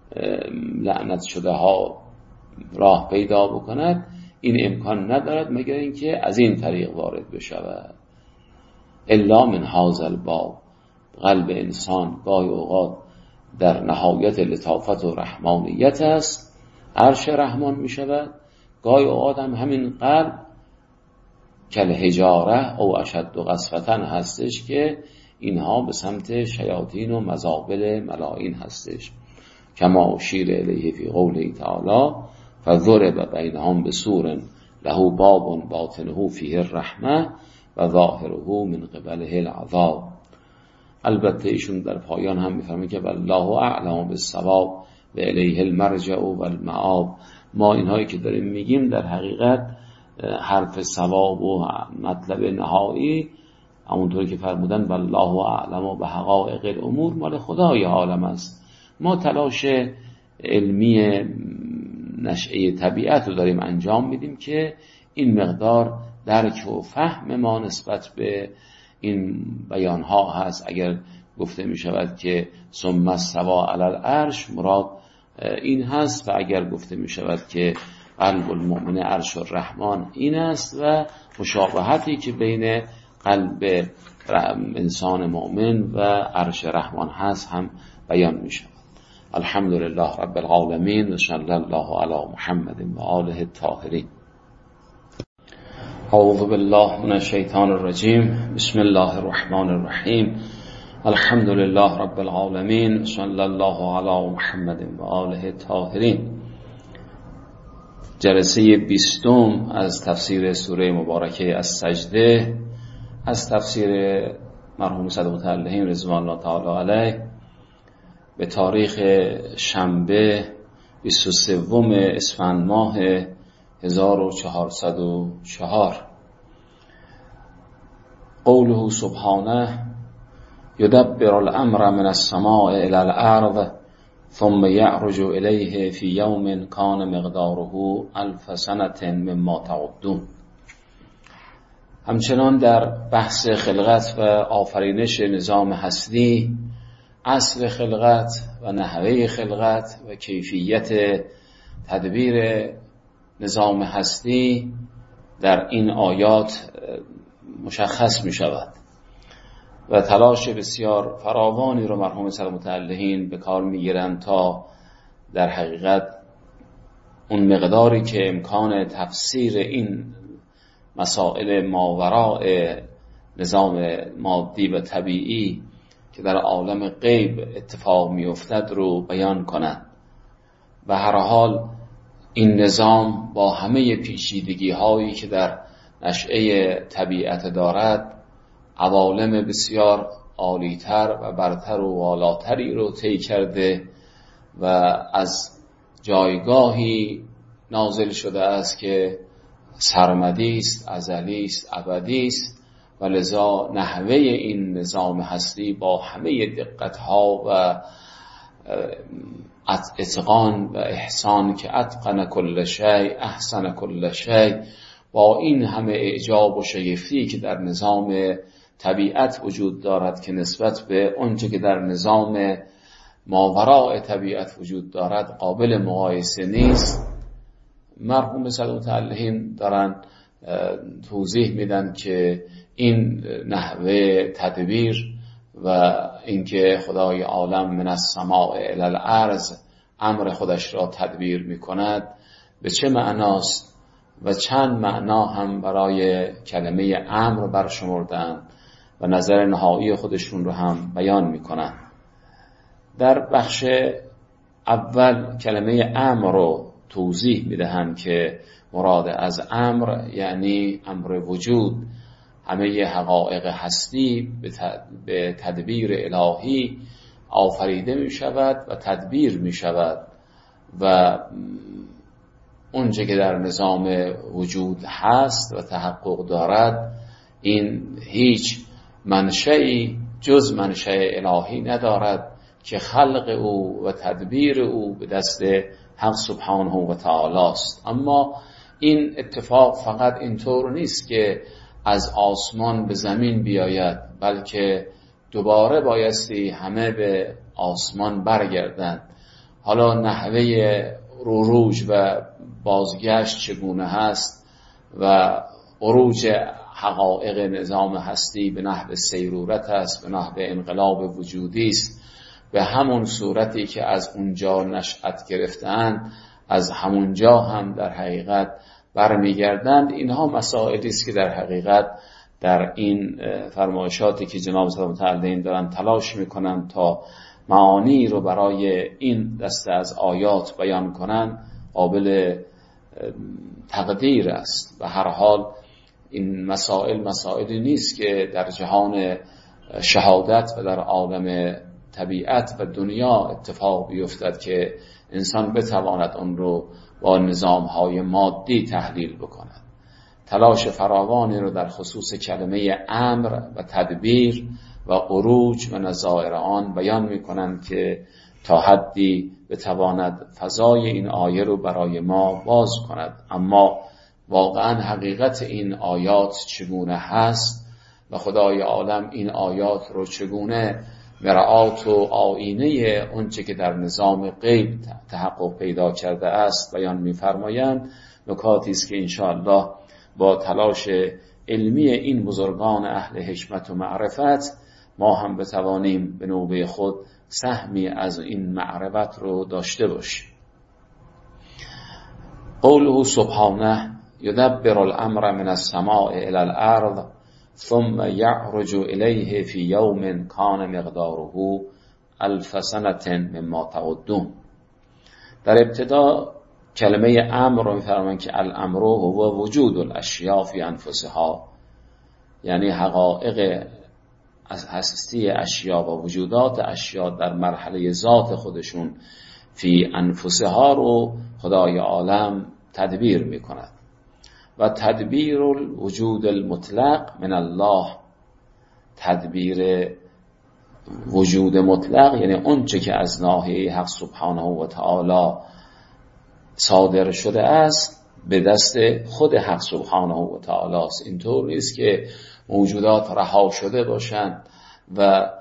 لعنت شده ها راه پیدا بکند، این امکان ندارد مگر اینکه از این طریق وارد بشود. الا من هذا الباب. قلب انسان گاهی اوقات در نهایت لطافت و رحمانیت است، عرش رحمان می شود. گاهی اوقات هم همین قلب کل حجاره او اشد و قسوتن هستش که اینها به سمت شیاطین و مزابل ملائین هستش. کما اشیر الیه فی قوله تعالی فضرب بینهم بسور له باب باطنه فیه الرحمه و ظاهره من قبله العذاب. البته ایشون در پایان هم میفرمه که والله اعلم بالصواب و الیه المرجع و المآب. ما اینهایی که داریم میگیم در حقیقت حرف ثواب و مطلب نهایی همونطوری که فرمودن والله اعلم به حقایق الامور مال خدای عالم است. ما تلاش علمی نشأه طبیعت رو داریم انجام میدیم که این مقدار درک و فهم ما نسبت به این بیانها هست. اگر گفته می شود که ثم استوى علی العرش مراد این هست، و اگر گفته می شود که قلب المؤمن عرش الرحمن این است، و مشابهتی که بین قلب انسان مؤمن و عرش رحمان هست هم بیان می شود. الحمدلله رب العالمین و صلی الله علی محمد و آله الطاهرین. اعوذ بالله من الشیطان الرجیم. بسم الله الرحمن الرحیم. الحمد لله رب العالمین. صلی الله علی محمد و آله الطاهرین. جلسه 20 از تفسیر سوره مبارکه السجده از تفسیر مرحوم صدوق الله رضوان الله تعالی علیه به تاریخ شنبه 23 اسفند ماه 1404. قوله سبحانه یدبر الامر من السماء الى الارض ثم یعرج الیه فی یوم کان مقداره 1000 سنة مما تعدون. همچنان در بحث خلقت و آفرینش نظام هستی، اصل خلقت و نحوه خلقت و کیفیت تدبیر نظام هستی در این آیات مشخص می شود و تلاش بسیار فراوانی رو مرحوم صدوق متعلهین به کار می گیرند تا در حقیقت اون مقداری که امکان تفسیر این مسائل ماوراء نظام مادی و طبیعی که در عالم غیب اتفاق می افتد رو بیان کنند. و هر حال این نظام با همه پیچیدگی هایی که در نشأه طبیعت دارد عوالم بسیار عالیتر و برتر و والاتری رو طی کرده و از جایگاهی نازل شده است که سرمدی است، ازلی است، ابدی است و لذا نحوه این نظام هستی با همه دقت‌ها و اتقان و احسان که اتقن کل شیء احسن کل شیء، با این همه اعجاب و شگفتی که در نظام طبیعت وجود دارد که نسبت به آنچه که در نظام ماوراء طبیعت وجود دارد قابل مقایسه نیست. مرحوم صدوق متعلهین دارن توضیح میدن که این نحوه تدبیر و اینکه خدای عالم من السماء الی الارض امر خودش را تدبیر میکند به چه معناست و چند معنا هم برای کلمه امر برشمردن و نظر نهایی خودشون رو هم بیان میکنن. در بخش اول کلمه امر رو توضیح میدهن که مراد از امر یعنی امر وجود، همه حقایق هستی به تدبیر الهی آفریده می شود و تدبیر می شود و اونچه که در نظام وجود هست و تحقق دارد این هیچ منشئی جز منشأ الهی ندارد که خلق او و تدبیر او به دست حق سبحانه و تعالی است. اما این اتفاق فقط اینطور نیست که از آسمان به زمین بیاید، بلکه دوباره بایستی همه به آسمان برگردند. حالا نحوه روج و بازگشت چگونه هست و عروج حقایق نظام هستی به نحو سیرورت است، به نحو انقلاب وجودی است، به همون صورتی که از اونجا نشأت گرفتند از همونجا هم در حقیقت برمیگردند. اینها مسائلی است که در حقیقت در این فرمایشاتی که جناب صاحب متعلین دارن تلاش میکنن تا معانی رو برای این دسته از آیات بیان کنن قابل تقدیر است. و هر حال این مسائلی نیست که در جهان شهادت و در عالم طبیعت و دنیا اتفاق بیفتد که انسان بتواند اون رو با نظام‌های مادی تحلیل بکند. تلاش فراوانی رو در خصوص کلمه امر و تدبیر و عروج و نظائر آن بیان می‌کنند که تا حدی بتواند فضای این آیه رو برای ما باز کند. اما واقعا حقیقت این آیات چگونه هست و خدای عالم این آیات رو چگونه مرآت و آینه اونچه که در نظام غیب تحقق پیدا کرده است بیان می‌فرمایند، نکاتی است که انشاءالله با تلاش علمی این بزرگان اهل حکمت و معرفت ما هم بتوانیم به نوبه خود سهمی از این معرفت رو داشته باشیم. قوله سبحانه یدبر الامر من السماء الى الارض ثم يعرج الیه فی یوم کان مقداره 1000 سنة مما تعدون. در ابتدا کلمه امر رو می‌فرمایند که الامر هو وجود الاشیاء فی انفسها، یعنی حقایق از هستی اشیا و وجودات اشیا در مرحله ذات خودشون فی انفسها رو خدای عالم تدبیر میکند. و تدبیر الوجود المطلق من الله، تدبیر وجود مطلق یعنی اون چه که از ناحیه حق سبحانه و تعالی صادر شده است به دست خود حق سبحانه و تعالی است. اینطور نیست که موجودات رها شده باشند و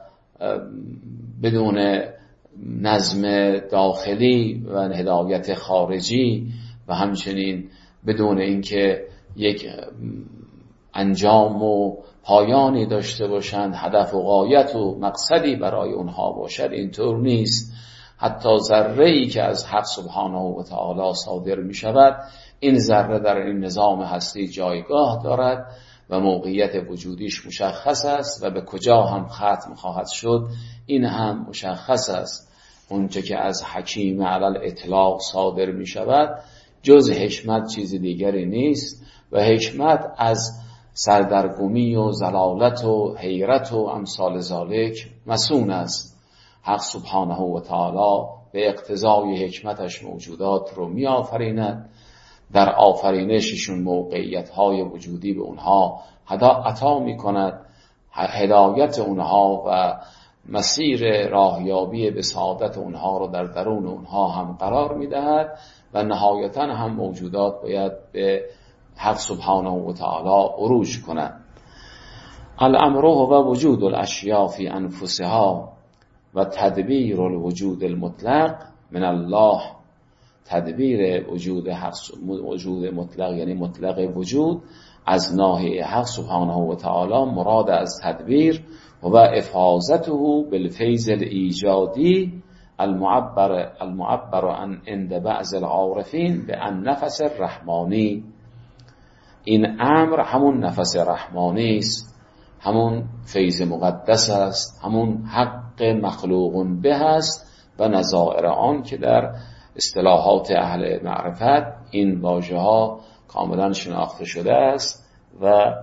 بدون نظم داخلی و هدایت خارجی و همچنین بدون اینکه یک انجام و پایانی داشته باشند، هدف و غایت و مقصدی برای اونها باشد. اینطور نیست. حتی ذره‌ای که از حق سبحانه و تعالی صادر می شود، این ذره در این نظام هستی جایگاه دارد و موقعیت وجودیش مشخص است و به کجا هم ختم خواهد شد این هم مشخص است. اونچه که از حکیم علی الاطلاق صادر می شود جز حکمت چیز دیگری نیست و حکمت از سردرگمی و ضلالت و حیرت و امثال ذالک مسون است. حق سبحانه و تعالی به اقتضای حکمتش موجودات رو می آفریند، در آفرینششون موقعیت‌های وجودی به اونها عطا می‌کند، هدایت اونها و مسیر راهیابی به سعادت اونها رو در درون اونها هم قرار می‌دهد و نهایتاً هم موجودات باید به حق سبحانه و تعالی عروج کنند. الامر هو وجود الاشیاء فی انفسها و تدبیر الوجود المطلق من الله. تدبیر وجود مطلق یعنی مطلق وجود از ناحیه حق سبحانه و تعالی مراد از تدبیر و افاظته بالفیض الایجادی المعبر عن عند بعض العارفین به النفس الرحمانی. این امر همون نفس رحمانی است، همون فیض مقدس است، همون حق مخلوق به است و نظائر آن که در اصطلاحات اهل معرفت این واژه ها کاملا شناخته شده است و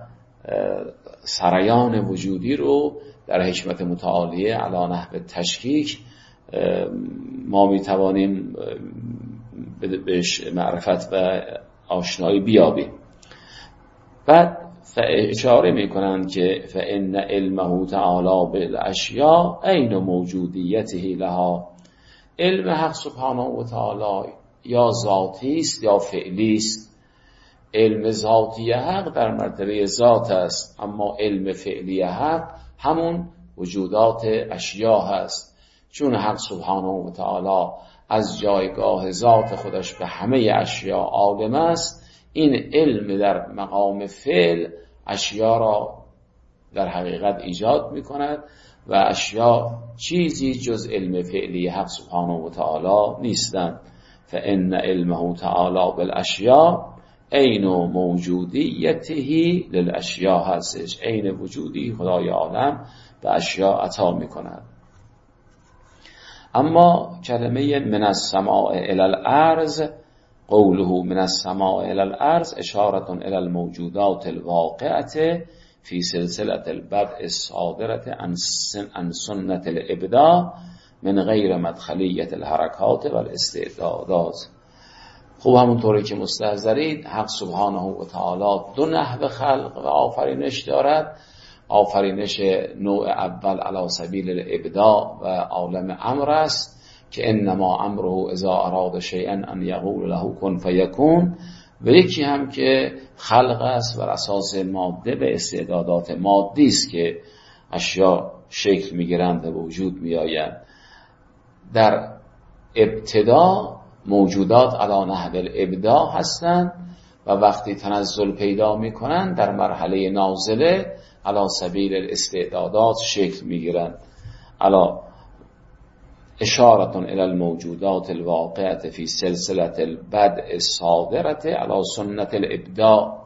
سریان وجودی رو در حکمت متعالیه علی نحو تشکیک ما میتوانیم بهش معرفت و آشنایی بیابیم. بعد اشاره میکنند که فإن علمه تعالی بالاشیاء عین موجودیته لها، علم حق سبحانه و تعالی یا ذاتی است یا فعلی است. علم ذاتی حق در مرتبه ذات است، اما علم فعلی حق همون وجودات اشیا هست. چون حق سبحانه و تعالی از جایگاه ذات خودش به همه اشیا عالم است، این علم در مقام فعل اشیا را در حقیقت ایجاد می کند و اشیا چیزی جز علم فعلی حق سبحانه و تعالی نیستند. فإن علمه تعالی بالاشیاء عین موجودیته للاشیاء هستش، عین وجودی خدای عالم به اشیا عطا می کند. اما کلمه من السماء الی الارض، قوله من السماء الی الارض اشاره الی الموجودات الواقعه فی سلسله البدء الصادره عن سنة الابداع من غیر مدخلیت الحرکات و الاستعدادات. خوب همونطوری که مستحضرید حق سبحانه و تعالی دو نحو خلق و آفرینش دارد. آفرینش نوع اول علی سبیل الابداع و عالم امر است که انما امره اذا اراد شیئا ان یقول له کن فیکون، و یکی هم که خلق است بر اساس ماده به استعدادات مادی است که اشیا شکل میگیرند و وجود میآیند. در ابتدا موجودات علی نحو الابداع هستند و وقتی تنزل پیدا میکنند در مرحله نازله علی سبیل الاستعدادات شکل میگیرند. علی اشاره الی الموجودات الواقعه فی سلسله البدء الصادره علی سنة الابداع،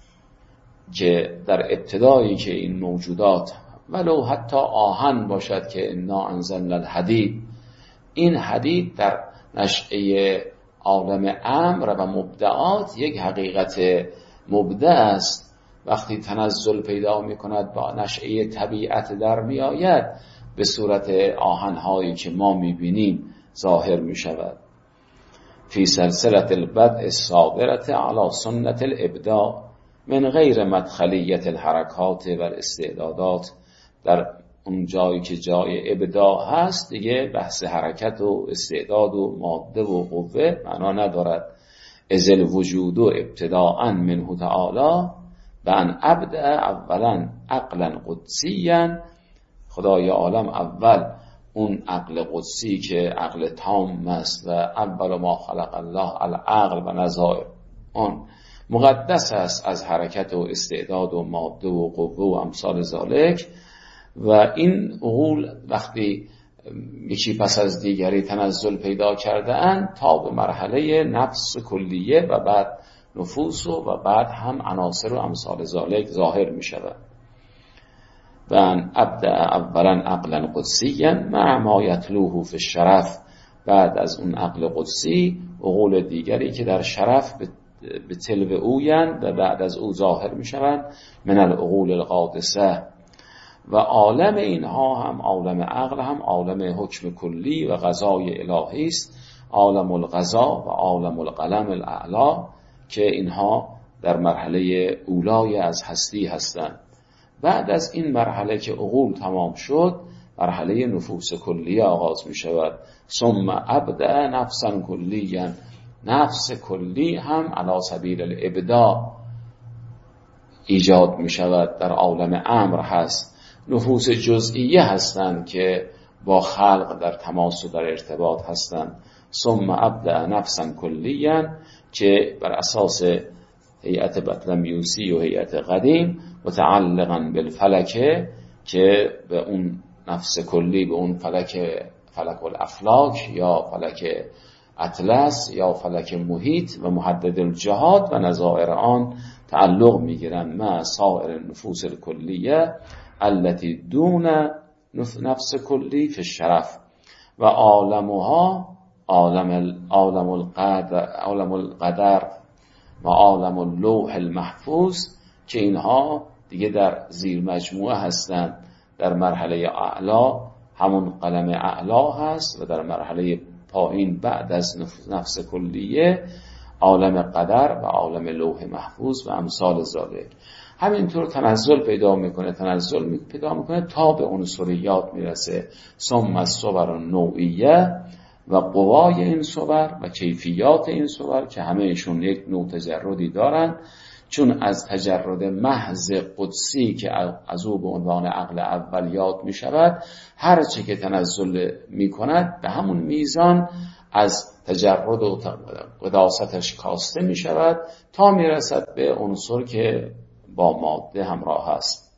که در ابتدایی که این موجودات ولو حتی آهن باشد که انا انزلنا الحدید، این حدید در نشأه عالم امر و مبدعات یک حقیقت مبدع است. وقتی تنزل پیدا می کند با نشأه طبیعت در می آید به صورت آهنهایی که ما می بینیم ظاهر می شود. فی سلسله البدء الصادره علی سنة الابداع من غیر مدخلیت الحرکات و الاستعدادات. در اون جایی که جای ابداع هست دیگه بحث حرکت و استعداد و ماده و قوه معنا ندارد. ازل وجود و ابتداء منه تعالی و ان ابدع اولا عقلا قدسیا، خدای عالم اول اون عقل قدسی که عقل تام است و اول ما خلق الله العقل و نظائر آن مقدس است از حرکت و استعداد و ماده و قوه و امثال ذالک، و این عقول وقتی یکی پس از دیگری تنزل پیدا کرده اند تا به مرحله نفس کلیه و بعد نفوس و بعد هم عناصر و امثال ذالک ظاهر می شود. و ان ابدع اولا عقلا قدسیا مع ما یتلوه فی الشرف، بعد از اون عقل قدسی عقول دیگری که در شرف به تلو اویند و بعد از او ظاهر می شوند من العقول القادسه. و عالم اینها هم عالم عقل هم عالم حکم کلی و قضای الهی است، عالم القضا و عالم القلم الاعلا، که اینها در مرحله اولای از هستی هستند. بعد از این مرحله که عقول تمام شد مرحله نفوس کلیه آغاز می شود. ثم ابدع نفسا کلیا، نفس کلی هم علی سبیل الابداع ایجاد می شود. در عالم امر هست. نفوس جزئیه هستند که با خلق در تماس و در ارتباط هستند. ثم ابدع نفسا کلیا که بر اساس هیئت بطلمیوسی و هیئت قدیم متعلقا بالفلکه که به اون نفس کلی به اون فلک الافلاک یا فلک اطلس یا فلک محیط و محدد الجهات و نظائر آن تعلق میگیرند مع سائر النفوس الکلیه التي دون نفس کلی فی الشرف. و عالمها عالم القدر و عالم اللوح المحفوظ که اینها دیگه در زیر مجموعه هستن. در مرحله اعلا همون قلم اعلا هست و در مرحله پایین بعد از نفس کلیه عالم قدر و عالم لوح محفوظ و امثال ذالک. همینطور تنزل پیدا میکنه تا به عنصریات میرسه. ثم الصور النوعیه و قوای این صور و کیفیات این صور که همهشون یک نوع تجردی دارن، چون از تجرد محض قدسی که از او به عنوان عقل اول یاد می شود، هر چه که تنزل می کند به همون میزان از تجرد و قداستش کاسته می شود تا می رسد به عنصر که با ماده همراه است.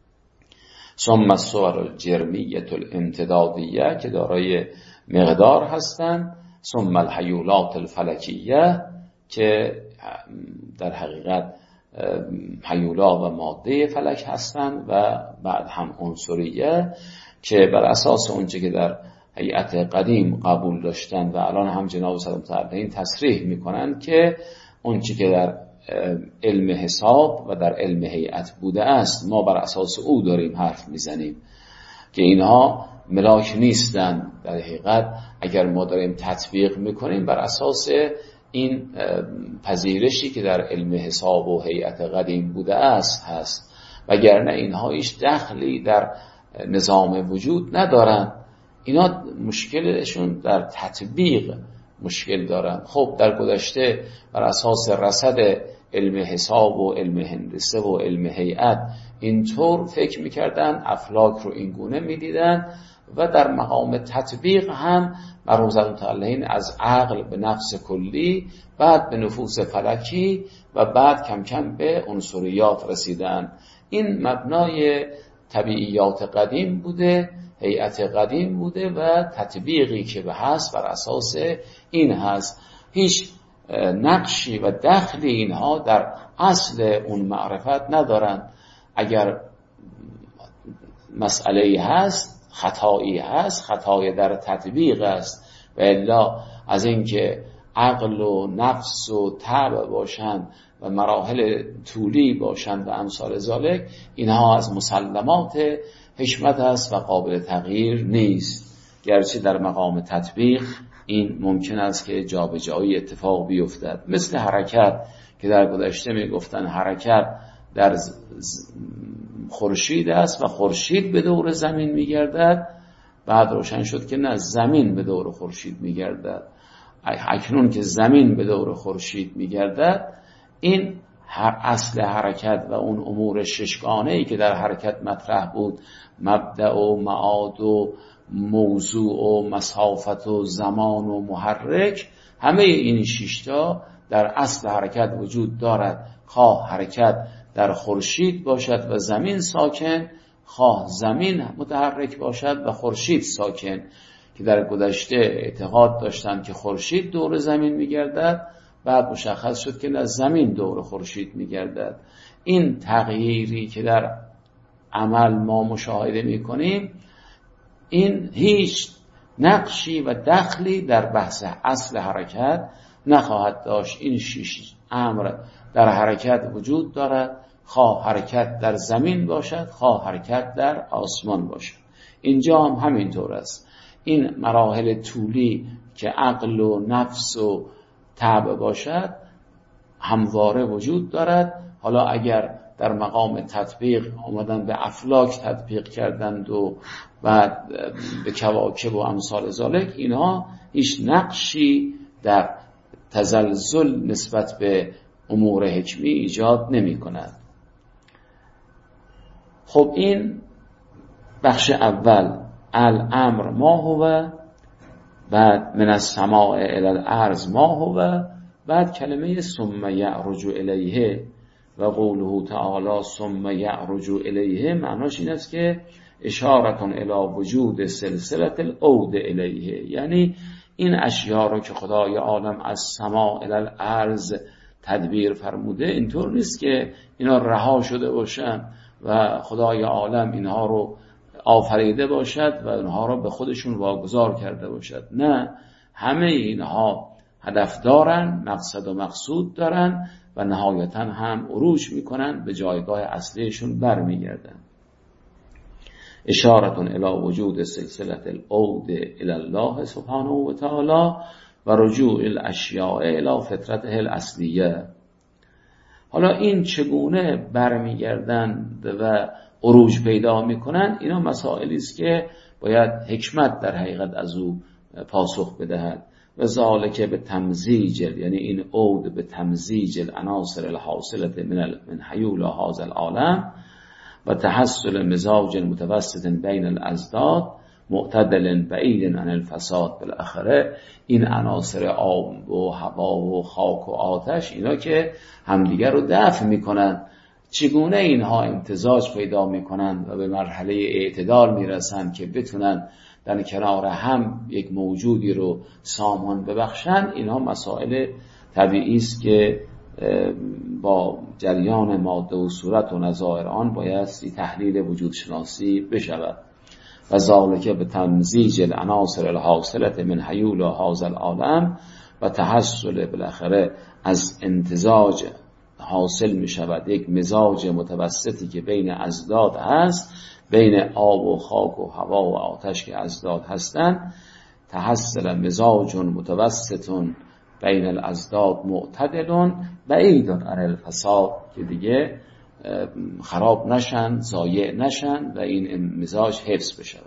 ثم الصور الجرمیه الامتدادیه که دارای مقدار هستند. ثم الحیولات الفلکیه که در حقیقت حیولا و ماده فلک هستند و بعد هم عنصریه که بر اساس اونچه که در هیئت قدیم قبول داشتن و الان هم جناب صدام این تصریح میکنند که اونچه که در علم حساب و در علم هیئت بوده است ما بر اساس او داریم حرف میزنیم، که اینها ملاک نیستن. در حقیقت اگر ما داریم تطبیق میکنیم بر اساس این پذیرشی که در علم حساب و هیئت قدیم بوده است هست، وگرنه اینها هیچ دخلی در نظام وجود ندارن. اینا مشکلشون در تطبیق مشکل دارن. خب در گذشته بر اساس رصد علم حساب و علم هندسه و علم هیئت اینطور فکر میکردن، افلاک رو اینگونه میدیدن و در مقام تطبیق هم مرحوم تعالی از عقل به نفس کلی، بعد به نفوس فلکی و بعد کم کم به عنصریات رسیدن. این مبنای طبیعیات قدیم بوده، هیئت قدیم بوده و تطبیقی که به هست بر اساس این هست. هیچ نقشی و دخلی اینها در اصل اون معرفت ندارن. اگر مسئله هست، خطایی هست، خطای در تطبیق است، و الا از اینکه عقل و نفس و طبع باشند و مراحل طولی باشند و امثال ذالک، اینها از مسلمات حکمت است و قابل تغییر نیست. گرچه در مقام تطبیق این ممکن است که جابجایی اتفاق بیفتد، مثل حرکت که در گذشته میگفتن حرکت در خورشید است و خورشید به دور زمین میگردد، بعد روشن شد که نه، زمین به دور خورشید میگردد. اکنون که زمین به دور خورشید میگردد، این هر اصل حرکت و اون امور ششگانه‌ای که در حرکت مطرح بود، مبدأ و معاد و موضوع و مسافت و زمان و محرک، همه این ششتا در اصل حرکت وجود دارد. خواه حرکت در خورشید باشد و زمین ساکن، خواه زمین متحرک باشد و خورشید ساکن، که در گذشته اعتقاد داشتند که خورشید دور زمین میگردد، بعد مشخص شد که نه، زمین دور خورشید میگردد. این تغییری که در عمل ما مشاهده میکنیم، این هیچ نقشی و دخلی در بحث اصل حرکت نخواهد داشت. این شش امر در حرکت وجود دارد، خواه حرکت در زمین باشد، خواه حرکت در آسمان باشد. اینجا هم همینطور است. این مراحل طولی که عقل و نفس و طبع باشد همواره وجود دارد. حالا اگر در مقام تطبیق آمدن به افلاک تطبیق کردند و بعد به کواکب و امثال ذالک، اینها هیچ نقشی در تزلزل نسبت به امور حکمی ایجاد نمی کند. خب این بخش اول، الامر ما هو، بعد من السماء الی الارض ما هو، بعد کلمه ثم یعرج الیه و قوله تعالی ثم یعرج الیه، معناش این است که اشارتون الی وجود سلسله العود الیه، یعنی این اشیاء رو که خدای عالم از سما الی الارض تدبیر فرموده، اینطور نیست که اینا رها شده باشن و خدای عالم اینها رو آفریده باشد و اینها رو به خودشون واگذار کرده باشد. نه، همه اینها هدف دارن، مقصد و مقصود دارن و نهایتا هم عروج میکنن، به جایگاه اصلیشون برمیگردن. اشارتون الی وجود سلسله العود الی الله سبحانه و تعالی و رجوع الاشیاء الی فطرته الاصلیه. حالا این چگونه برمیگردند و عروج پیدا میکنن، اینا مسائلی است که باید حکمت در حقیقت از او پاسخ بدهد. و ذالک به تمزیج، یعنی این عود به تمزیج العناصر الحاصله من حیول هذا العالم و تحصل مزاج متوسط بین الازداد معتدل بعید عن الفساد بالاخره. این عناصر آب و هوا و خاک و آتش، اینا که همدیگر رو دفع میکنن، چگونه اینها امتزاج پیدا میکنن و به مرحله اعتدال میرسن که بتونن در کنار هم یک موجودی رو سامان ببخشن، اینها مسائل طبیعی است که با جریان ماده و صورت و نظائر آن بایستی تحلیل وجود شناسی بشود. و ذالک به تمزیج العناصر الحاصله من حیول هذا العالم و تحصل بالاخره از امتزاج حاصل می شود یک مزاج متوسطی که بین ازداد هست، بین آب و خاک و هوا و آتش که ازداد هستند. تحصل مزاج متوسط بین الازداد معتدل بعید عن الفساد، که دیگه خراب نشن، ضایع نشن و این مزاج حفظ بشه.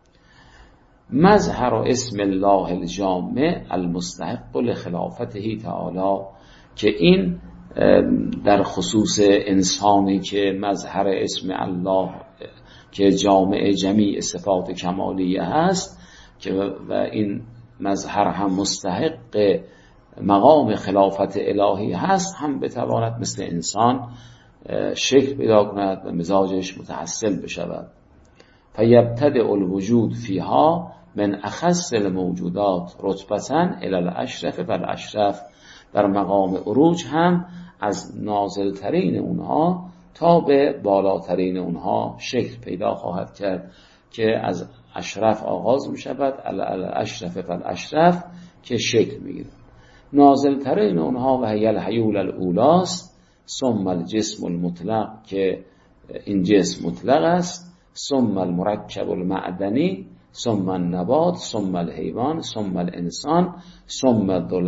مظهر اسم الله الجامع المستحق لخلافته تعالی، که این در خصوص انسانی که مظهر اسم الله که جامع جمیع صفات کمالیه هست که و این مظهر هم مستحق مقام خلافت الهی هست، هم بتواند مثل انسان شکل پیدا کند و مزاجش متحصل بشود. فیبتدئ الوجود فیها من اخص الموجودات رتبةً الی الاشرف فالاشرف. در مقام عروج هم از نازلترین اونها تا به بالاترین اونها شکل پیدا خواهد کرد که از اشرف آغاز می شود، الاشرف فالاشرف که شکل می گیرد. نازلترین اونها و هی الحیول الاولاست، ثم الجسم المطلق که این جسم مطلق است، ثم المرکب المعدنی، ثم النبات، ثم الحیوان، ثم الانسان، ثم ذو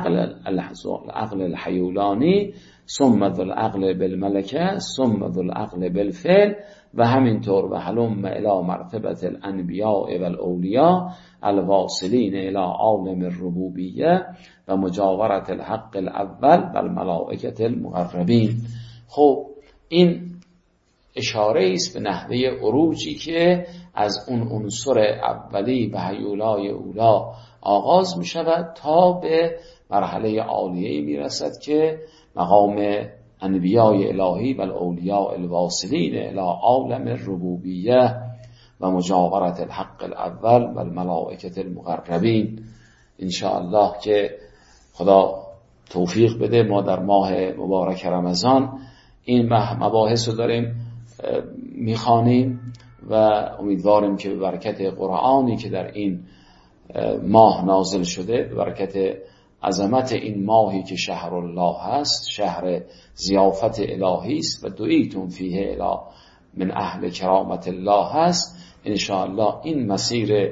العقل الحیولانی، ثم ذو العقل بالملکه، ثم ذو العقل بالفعل و همینطور و هلم الی مرتبه الانبیاء و الاولیاء الواصلین الی عالم الربوبیه و مجاورت الحق الاول و الملائکه المقربین. خب این اشاره است به نحوه عروجی که از اون عنصر اولی به حیولای اولا آغاز می شود تا به مرحله عالیه می رسد که مقام انبیای الهی و الاولیاء الواصلین الی عالم الربوبیه و مجاورت الحق الاول و الملائکه المقربین. انشاءالله که خدا توفیق بده ما در ماه مبارک رمضان این مباحث رو داریم میخوانیم و امیدواریم که به برکت قرآنی که در این ماه نازل شده، به برکت عظمت این ماهی که شهر الله هست، شهر ضیافت الهی است و دعیتم فیه الی من اهل کرامت الله هست، انشاءالله این مسیر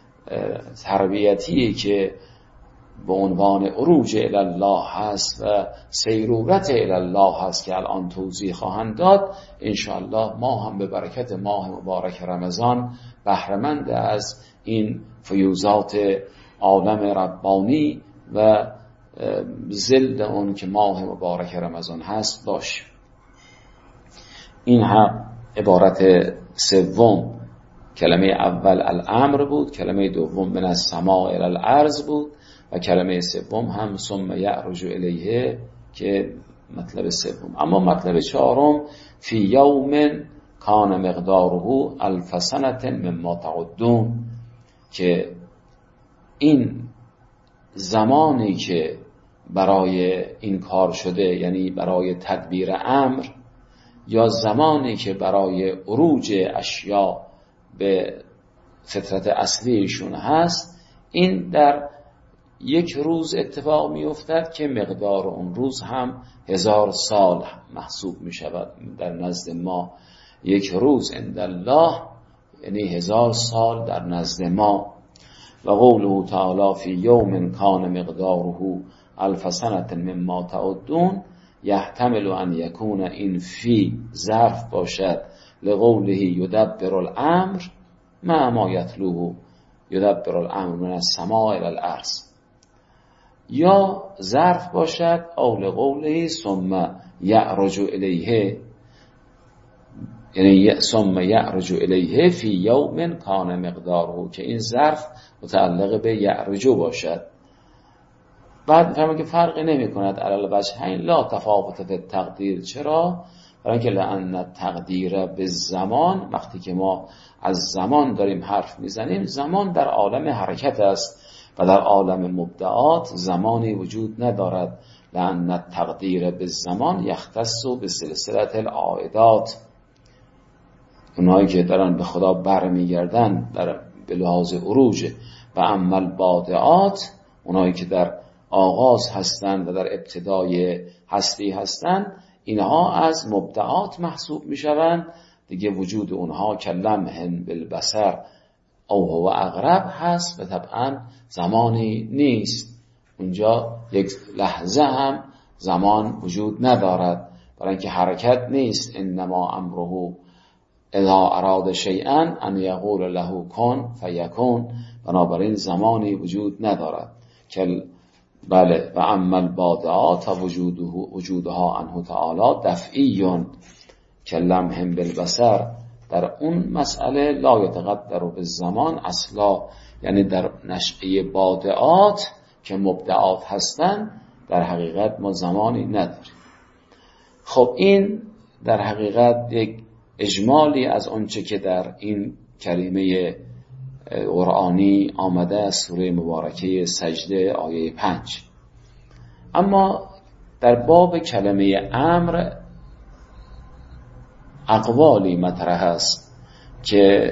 تربیتی که به عنوان عروج الی الله هست و سیرورت الی الله هست که الان توضیح خواهند داد، انشاءالله ما هم به برکت ماه مبارک رمضان بهره‌مند از این فیوزات عالم ربانی و ظل اون که ماه مبارک رمضان هست باشیم. این هم عبارت سوم، کلمه اول الامر بود، کلمه دوم من السماء الی الارض بود و کلمه سوم هم ثم یعرج الیه که مطلب سوم. اما مطلب چهارم فی یوم کان مقداره الف سنة مما تعدون، که این زمانی که برای این کار شده، یعنی برای تدبیر امر یا زمانی که برای عروج اشیا به فطرت اصلیشون هست، این در یک روز اتفاق می افتد که مقدار اون روز هم 1000 سال محسوب می شود. در نزد ما یک روز عند الله یعنی 1000 سال در نزد ما. و قوله تعالی فی یوم کان مقداره 1000 سنة مما تعدون یحتمل ان یکون این فی ظرف باشد لقوله یدبر الامر مع ما یتلوه یدبر الامر من السماء الی الارض، یا ظرف باشد او لقوله ثم یعرج الیه یعنی ثم یعرج الیه فی یوم کان مقداره، که این ظرف متعلق به یعرج باشد. بعد میفهمه که فرقی نمی کند علی الوجهین لا تفاوت فی التقدیر. چرا؟ برای اینکه لأن تقدیر به زمان، وقتی که ما از زمان داریم حرف میزنیم، زمان در عالم حرکت است و در عالم مبدعات زمانی وجود ندارد. لأن تقدیر به زمان یختص به سلسله العائدات، اونهایی که دارن به خدا برمیگردن به لحاظ عروج، و اما البادعات اونهایی که در آغاز هستند و در ابتدای هستی هستند، اینها از مبدعات محسوب میشوند دیگه. وجود اونها کلمح بالبصر او هو اقرب هست و طبعا زمانی نیست. اونجا یک لحظه هم زمان وجود ندارد، برای اینکه حرکت نیست. انما امره اذا اراد شیئا ان یقول له کن فیکون، بنابراین زمانی وجود ندارد. بله. و اما البادعات وجودها عنه تعالی دفعیون کلمح بالبصر، در اون مسئله لا یتقدر بالزمان اصلا، یعنی در نشأه بادعات که مبدعات هستند در حقیقت ما زمانی نداریم. خب این در حقیقت یک اجمالی از آنچه که در این کلمه قرآنی آمده از سوره مبارکه سجده آیه 5. اما در باب کلمه امر اقوالی مطرح است که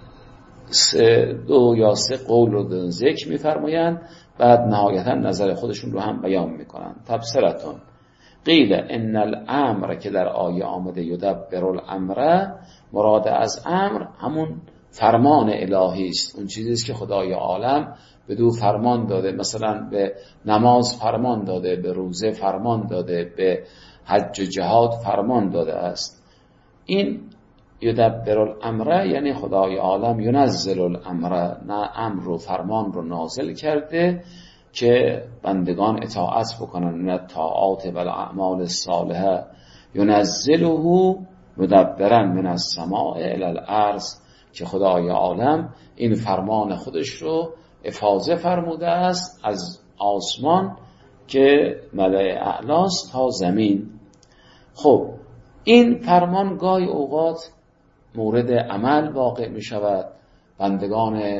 2 یا 3 قول رو ذکر می‌فرمایند، بعد نهایتا نظر خودشون رو هم بیان می‌کنند. تبصرتون قیل ان الامر که در آیه آمده یدبر الامر، مراد از امر همون فرمان الهی است، اون چیزی است که خدای عالم بدو فرمان داده. مثلا به نماز فرمان داده، به روزه فرمان داده، به حج و جهاد فرمان داده است. این یدبر الامر یعنی خدای عالم ینزل الامر، نه امر و فرمان رو نازل کرده که بندگان اطاعت بکنن، نه طاعات و الاعمال الصالحه. ینزله مدبرا من السماء الی الارض، که خدای عالم این فرمان خودش رو افاضه فرموده است از آسمان که ملأ اعلاست تا زمین. خب این فرمان گاهی اوقات مورد عمل واقع می شود. بندگان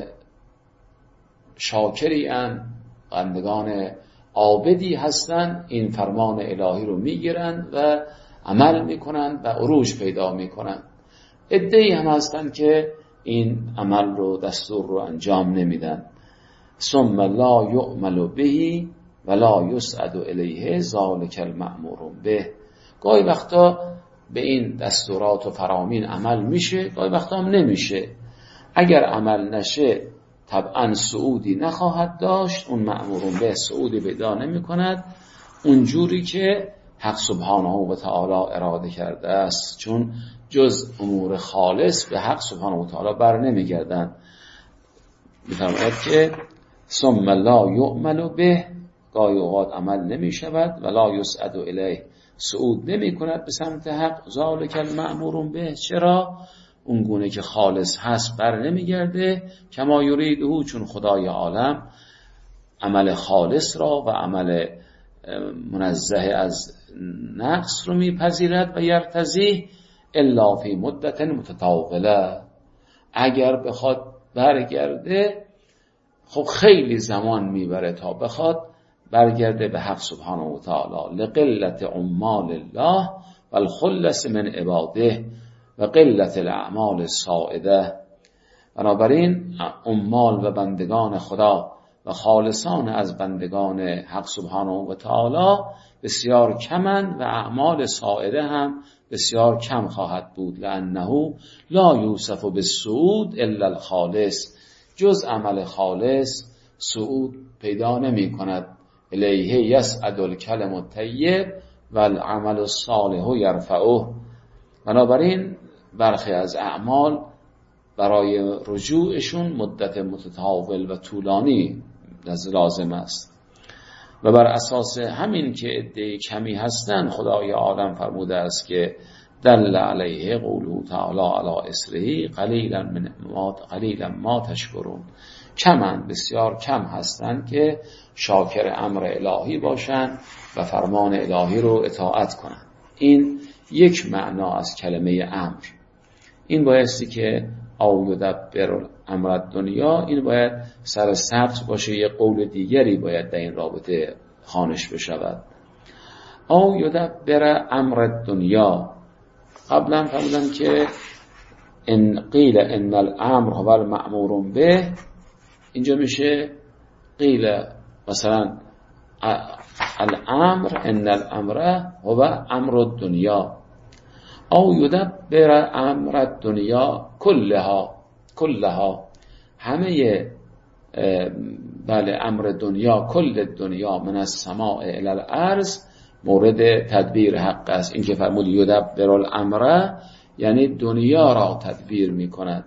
شاکری اند، بندگان عابدی هستند، این فرمان الهی رو می گیرند و عمل می کنند و عروج پیدا می کنند. عده‌ای هم هستند که این عمل رو، دستور رو انجام نمیدن. ثم لا یعمل به ولا یسعد الیه ذلک المأمور به. گاهی وقتا به این دستورات و فرامین عمل میشه، گاهی وقتا هم نمیشه. اگر عمل نشه طبعا صعودی نخواهد داشت، اون مأمور به صعودی پیدا نمی کند اونجوری که حق سبحانه و تعالی اراده کرده است، چون جز امور خالص به حق سبحانه و تعالی بر نمیگردن. میفرماید که ثم لا یعمل به، گاهی اوقات عمل نمی شود، ولا یسعد الیه، صعود نمی کند به سمت حق، ذالک المأمور به. چرا؟ اون گونه که خالص هست بر نمیگرده، کما یریده، چون خدای عالم عمل خالص را و عمل منزه از نقص رو میپذیرد و یرتضی الا فی مدت متطاوله. اگر بخواد برگرده خب خیلی زمان میبره تا بخواد برگرده به حق سبحانه و تعالی. لقلت عمال الله و الخلص من عباده و قلت الاعمال السائده. بنابراین عمال و بندگان خدا و خالصان از بندگان حق سبحانه و تعالی بسیار کمند و اعمال سائره هم بسیار کم خواهد بود. لانه لا یوصف بالصعود الا الخالص، جز عمل خالص صعود پیدا نمی کند. الیه یصعد الکلم الطیب و العمل الصالح یرفعه. بنابراین برخی از اعمال برای رجوعشون مدت متطاول و طولانی لازم است و بر اساس همین که عده کمی هستند خدای عالم فرموده است که دل علیه قوله تعالی علی اسره قلیلا ما تشکرون. کمند، بسیار کم هستند که شاکر امر الهی باشند و فرمان الهی رو اطاعت کنند. این یک معنا از کلمه امر. این بایستی که او یدبر امر الدنیا، این باید سر سبز باشه، یه قول دیگری باید در این رابطه خوانش بشود. او یدبر امر الدنیا، قبلا فرمودن که ان قیل ان الامر هو المأمور به، اینجا میشه قیل مثلا الامر ان الامر هو امر الدنیا او یدبر امر الدنیا کلها همه بله امر دنیا، کل دنیا من السماء الی الارض مورد تدبیر حق است. این که فرمود یدبر الامر یعنی دنیا را تدبیر می کند.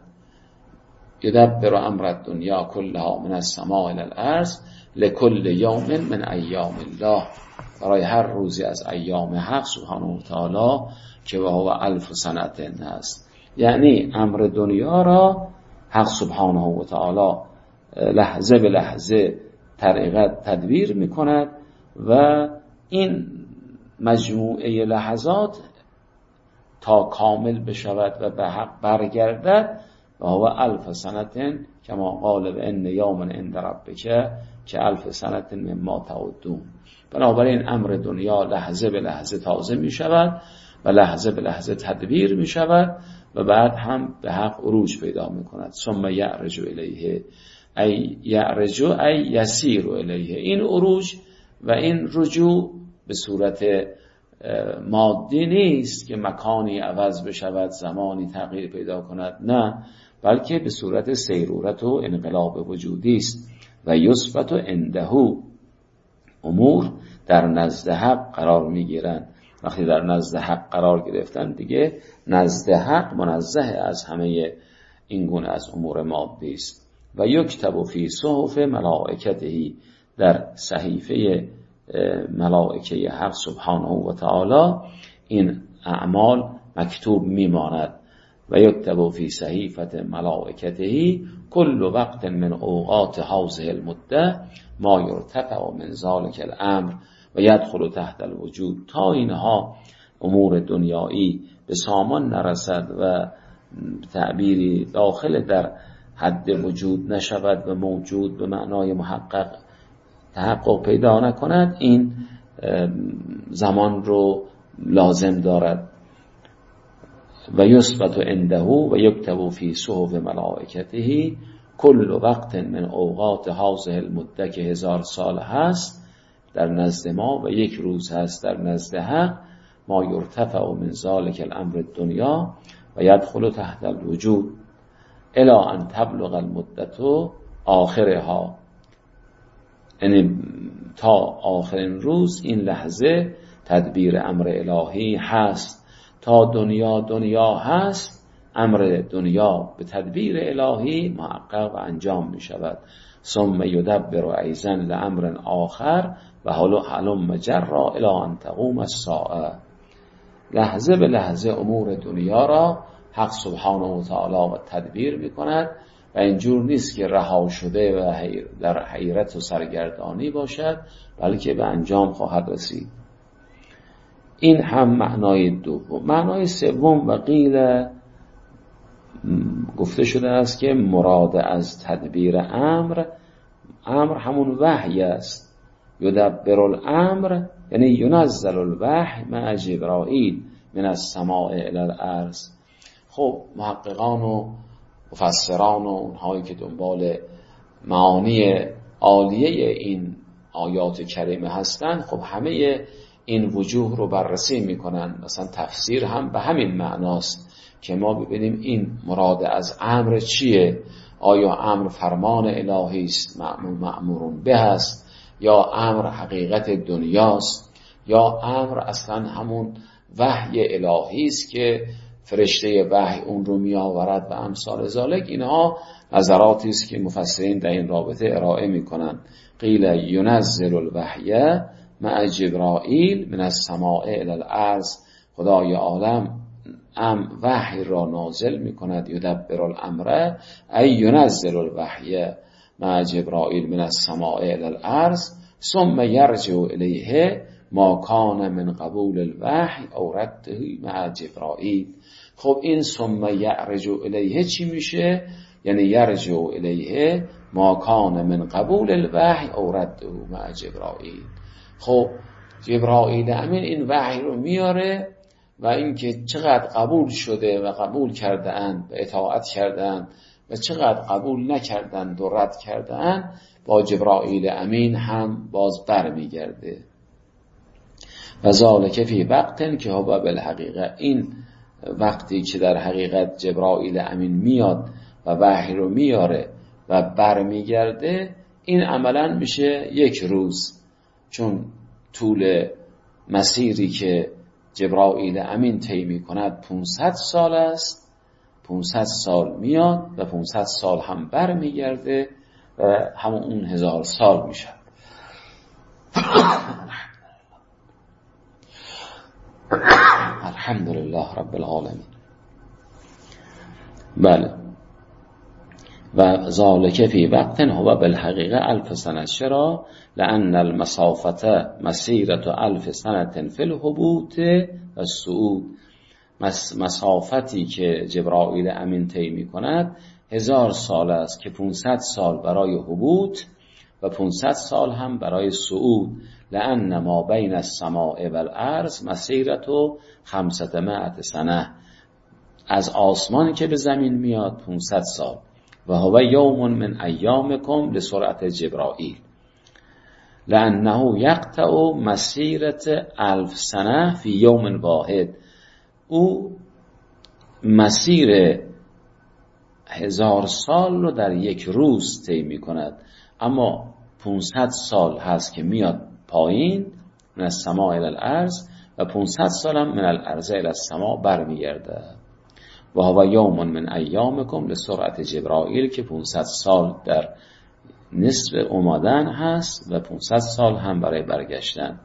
یدبر امر الدنیا کلها من السماء الی الارض لکل یوم من ایام الله، برای هر روزی از ایام حق سبحانه و تعالی که و هو 1000 سنه است. یعنی امر دنیا را حق سبحانه و تعالی لحظه به لحظه طریقت تدبیر می کند و این مجموعه لحظات تا کامل بشود و به حق برگردد و هو 1000 سنه کما قال ان یوما عند ربک که 1000 سنه مما تعدون. بنابراین امر دنیا لحظه به لحظه تازه می شود و لحظه به لحظه تدبیر می شود و بعد هم به حق عروج پیدا می کند. ثم یعرج الیه ای یعرج ای یسیر الیه. این عروج و این رجوع به صورت مادی نیست که مکانی عوض بشود، زمانی تغییر پیدا کند، نه، بلکه به صورت سیرورت و انقلاب وجودی است. و یثبت عنده، امور در نزد حق قرار میگیرند. وقتی در نزد حق قرار گرفتن دیگه نزد حق منزه از همه این گونه از امور مادی است. و یکتب فی صحف ملائکته، در صحیفه ملائکه حق سبحانه و تعالی این اعمال مکتوب میماند. و یکتب فی صحیفه ملائکته کل وقت من اوقات هذه المده ما یرتفع من ذلک الامر و یدخل تحت الوجود. تا اینها امور دنیایی به سامان نرسد و تعبیری داخل در حد وجود نشود و موجود به معنای محقق تحقق پیدا نکند، این زمان رو لازم دارد. و یثبت عنده و یکتب فی صحف ملائکته کل وقت من اوقات هذه المده که 1000 سال هست در نزد ما و 1 روز هست در نزد حق، ما یرتفع من ذلک الامر الدنیا و یدخل تحت الوجود الی ان تبلغ المدت آخرها. یعنی تا آخرین روز این لحظه تدبیر امر الهی هست. تا دنیا هست امر دنیا به تدبیر الهی محقق و انجام می شود. ثم یدبر ایضا لامر آخر و هلم جرا الی ان تقوم الساعه. لحظه به لحظه امور دنیا را حق سبحانه و تعالی و تدبیر می کند و اینجور نیست که رها شده و در حیرت و سرگردانی باشد، بلکه به انجام خواهد رسید. این هم معنای دوم. معنای سوم و قیل گفته شده است که مراد از تدبیر امر همون وحی است. یدبر الامر یعنی ینزل الوحی مع جبرائیل من السماء الی الارض. خب محققان و مفسران و اونهایی که دنبال معانی عالیه این آیات کریمه هستن، خب همه این وجوه رو بررسی میکنن. مثلا تفسیر هم به همین معناست که ما ببینیم این مراد از امر چیه. آیا امر فرمان الهی است مأمورون به است، یا امر حقیقت دنیاست، یا امر اصلا همون وحی الهی است که فرشته وحی اون رو می آورد و امثال ذالک. اینها نظراتی است که مفسرین در این رابطه ارائه میکنن. قیل ینزل الوحی مع جبرائیل من السماء الی الارض، خدای عالم وحی را نازل میکند، یدبر الامر ای ینزل الوحی مع جبرائیل من السماء الی الارض ثم یرجع الیه ما کان من قبول الوحی او رده مع جبرائیل. خب این ثم یرجع الیه چی میشه؟ یعنی یرجع الیه ما کان من قبول الوحی او رده مع جبرائیل. خب جبرائیل امین این وحی رو میاره و اینکه چقدر قبول شده و قبول کرده اند و اطاعت کرده اند و چقدر قبول نکردند و رد کرده اند با جبرائیل امین هم باز بر میگرده. و ذالک فی وقت که هو بالحقیقه، این وقتی که در حقیقت جبرائیل امین میاد و وحی رو میاره و بر میگرده، این عملا میشه یک روز، چون طول مسیری که جبرائیل امین طی میکند 500 سال است. 500 سال میاد و 500 سال هم بر میگرده و همون اون 1000 سال میشه. الحمدلله رب العالمین. بله. و ذالک فی وقت هو بالحقیقه 1000 سنه. چرا؟ لأن المسافه مسیرة 1000 سنه فی الهبوط و الصعود. مسافتی که جبرائیل امین طی میکند 1000 سال است که 500 سال برای هبوط و 500 سال هم برای صعود. لأن ما بین السماء و الارض مسیرة 500 سنه. از آسمانی که به زمین میاد 500 سال. و هو یوم من ایامکم لسرعت جبرائیل لأنه یقطع مسیرة 1000 سنه فی یوم واحد. او مسیر 1000 سال رو در یک روز طی می کند، اما 500 سال هست که میاد پایین من السماء الی الارض و 500 سال هم من الارض الی السماء برمیگرده. و هو یوم من ایامکم لسرعت جبرائیل که 500 سال در نصف اومدن هست و 500 سال هم برای برگشتن.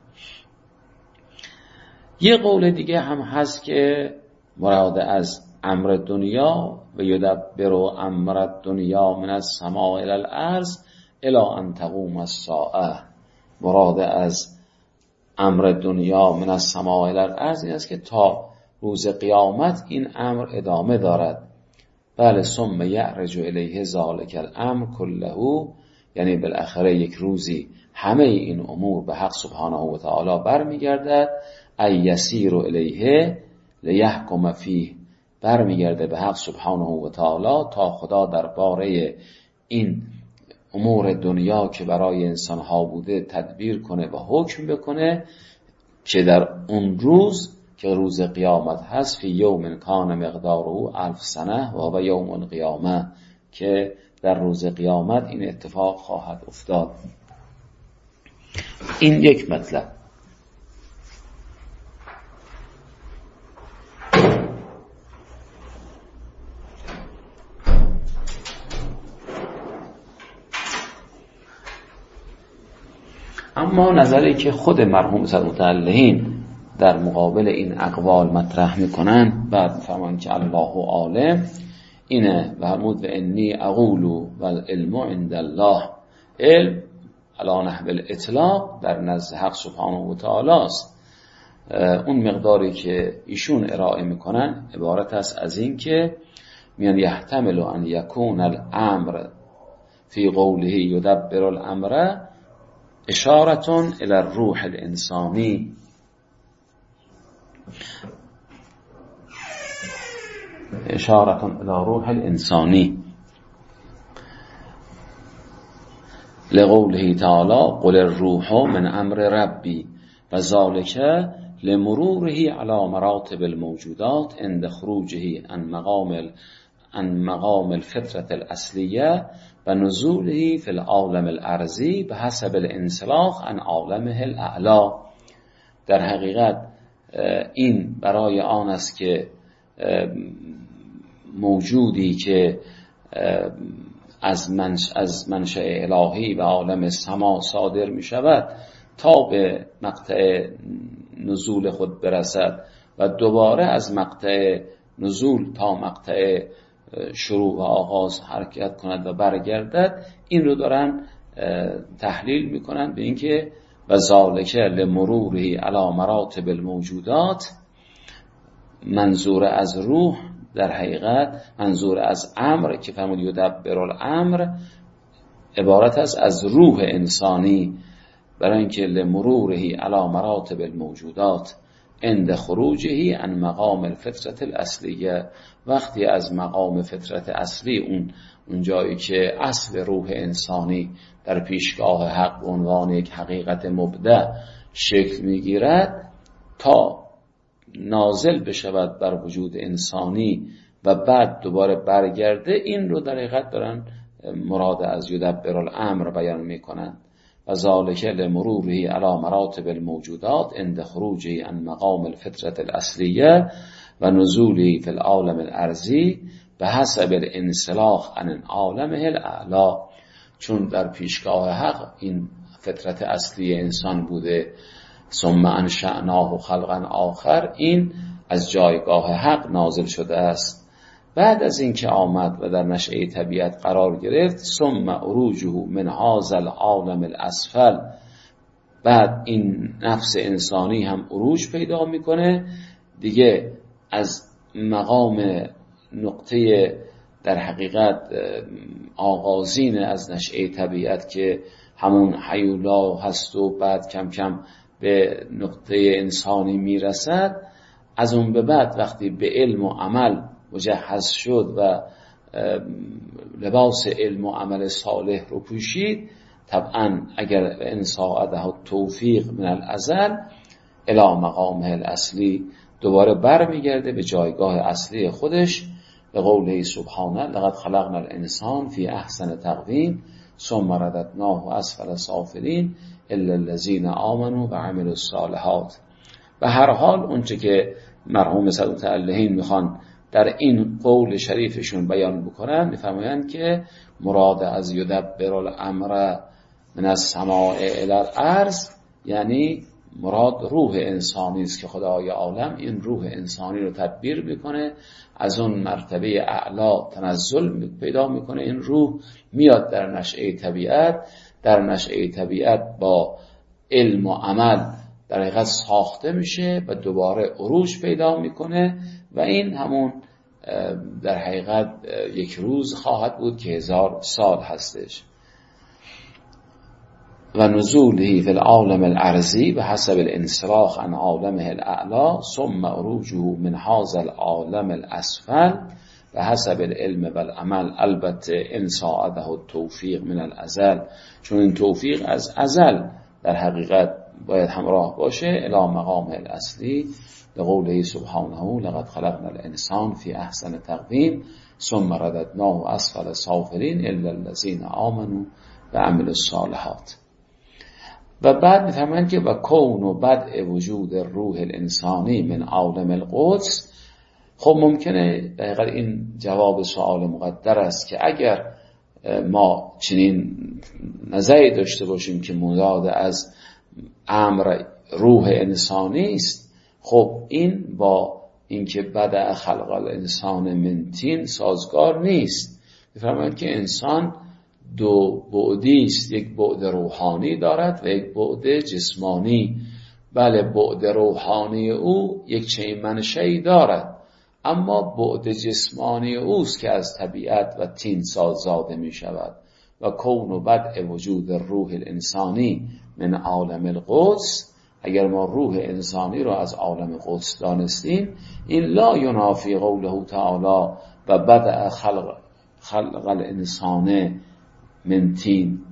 یه قول دیگه هم هست که مراد از امر دنیا و یدبر امر دنیا من السماء الی الارض الی ان تقوم الساعه. مراد از امر دنیا من السماء الی الارض این است که تا روز قیامت این امر ادامه دارد. بله. ثم یعرج الیه ذالک الامر کله، یعنی بالاخره یک روزی همه این امور به حق سبحانه و تعالی برمیگردد. ای یسیر الیه لیحکم فیه، برمیگرده به حق سبحانه و تعالی تا خدا درباره این امور دنیا که برای انسان ها بوده تدبیر کنه و حکم بکنه، که در اون روز که روز قیامت هست فی یوم کان مقداره 1000 سنه و یوم القیامه، که در روز قیامت این اتفاق خواهد افتاد. این یک مطلب. اما نظری که خود مرحوم سید متعلهین در مقابل این اقوال مطرح میکنن، بعد فرمان که الله عالم، اینه فرمود و انی اقول و العلم عند الله. علم علی نحو الاطلاق در نزد حق سبحانه و تعالی است. اون مقداری که ایشون ارائه میکنن عبارت است از این که میان یحتمل ان یکون الامر فی قوله یدبر الامر اشارتون الی الروح الانسانی. اشارتون الی روح الانسانی. لقوله تعالی قل الروح من امر ربی و ذالک لمروره علی مراتب الموجودات عند خروجه عن مقام الفطرة الأصلیه و نزوله فی العالم الارضی به حسب الانسلاخ عن عالمه الاعلی. در حقیقت این برای آن است که موجودی که از منشأ الهی و عالم سما صادر می شود تا به مقطع نزول خود برسد و دوباره از مقطع نزول تا مقطع شروع و آغاز حرکت کند و برگردد، این رو دارن تحلیل میکنن به اینکه و ذالک لمروره علی مراتب الموجودات، منظور از روح در حقیقت منظور از امر که فرمود یدبر الامر عبارت است از روح انسانی، برای اینکه لمروره علی مراتب الموجودات عند خروجه عن مقام الفطرة الاصلیه، وقتی از مقام فطرت اصلی اون جایی که اصل روح انسانی در پیشگاه حق به عنوان یک حقیقت مبدع شکل میگیرد تا نازل بشود بر وجود انسانی و بعد دوباره برگرده، این رو در حقیقت دارن مراد از یدبر الامر بیان میکنند. و ذالک لمروره علی مراتب الموجودات عند خروجه عن مقام الفطرة الاصلیه و نزوله فی العالم الارضی به حسب الانسلاخ عن عالمه الاعلی، چون در پیشگاه حق این فطرت اصلی انسان بوده، ثم انشأناه خلقا آخر، این از جایگاه حق نازل شده است. بعد از این که آمد و در نشأه طبیعت قرار گرفت، ثم عروجه من هذا العالم الاسفل، بعد این نفس انسانی هم عروج پیدا میکنه دیگه از مقام نقطه در حقیقت آغازین از نشأه طبیعت که همون حیولا هست و بعد کم کم به نقطه انسانی میرسد. از اون به بعد وقتی به علم و عمل مجهز شد و لباس علم و عمل صالح رو پوشید، طبعا اگر انساعده توفیق من الازل الی مقامه الاصلی، دوباره برمیگرده به جایگاه اصلی خودش، به قوله سبحانه لقد خلقنا الانسان فی احسن تقویم ثم رددناه اسفل سافلین الا الذین آمنوا و عملوا الصالحات. به هر حال اونچه که مرحوم سدوتعلهین میخوان در این قول شریفشون بیان بکنن، میفرمایند که مراد از یدبر الامر من السماء الی الارض یعنی مراد روح انسانی است که خدای عالم این روح انسانی رو تدبیر میکنه، از اون مرتبه اعلا تنزل پیدا میکنه، این روح میاد در نشأه طبیعت، در نشأه طبیعت با علم و عمل در حقیقت ساخته میشه و دوباره عروج پیدا میکنه و این همون در حقیقت یک روز خواهد بود که 1000 سال هستش. و نزوله فی العالم الارضی به حسب الانسلاخ عن عالمه الاعلی ثم عروجه من هذا العالم الاسفل به حسب العلم و العمل، البته ان ساعده التوفیق من الازل، چون این توفیق از ازل در حقیقت باید همراه باشه الی مقام الاصلی، به قوله سبحانه لقد خلقنا الانسان فی احسن تقویم ثم رددناه اسفل سافلین الا الذین آمنوا و عملوا الصالحات. و بعد میفهمند که و کون و بدء وجود روح الانسانی من عالم القدس. خب ممکنه دقیقا این جواب سوال مقدر است که اگر ما چنین نظری داشته باشیم که مراد از امر روح انسانی است، خب این با اینکه بدء خلق الانسان من طین سازگار نیست. میفهمند که انسان دو بعدی است، یک بعد روحانی دارد و یک بعد جسمانی. بله بعد روحانی او یک چنین منشأی دارد، اما بعد جسمانی اوست که از طبیعت و طین سازاده می شود. و کون و بدء وجود روح الانسانی من عالم القدس، اگر ما روح انسانی رو از عالم قدس دانستیم، این لا ینافی قوله تعالی و بدء خلق الانسان من طین،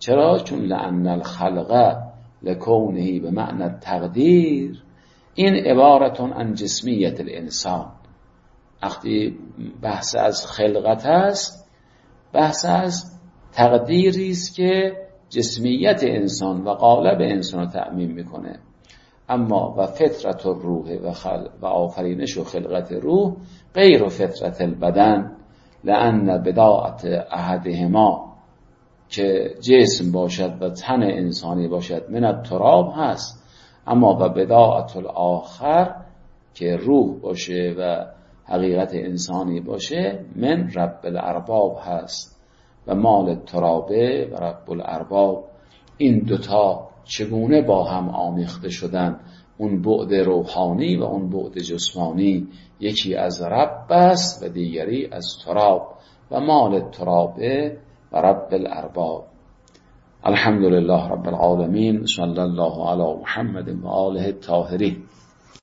چرا؟ چون لأن الخلق لکونه به معنی تقدیر، این عبارتون عن جسمیت الانسان. وقتی بحث از خلقت است، بحث از تقدیری است که جسمیت انسان و قالب انسان رو تعمیم میکنه. اما و فطرت الروح و آفرینش و خلقت روح غیر فطرت البدن، لأن بداعت احدهما که جسم باشد و تن انسانی باشد من التراب هست، اما و بداعت الاخر که روح باشه و حقیقت انسانی باشه من رب الارباب هست و مال الترابه و رب الارباب. این دوتا چگونه با هم آمیخته شدن؟ اون بعد روحانی و اون بعد جسمانی، یکی از رب است و دیگری از تراب، و مال الترابه و رب الارباب. الحمدلله رب العالمین، صلی الله علی محمد و آله الطاهرین.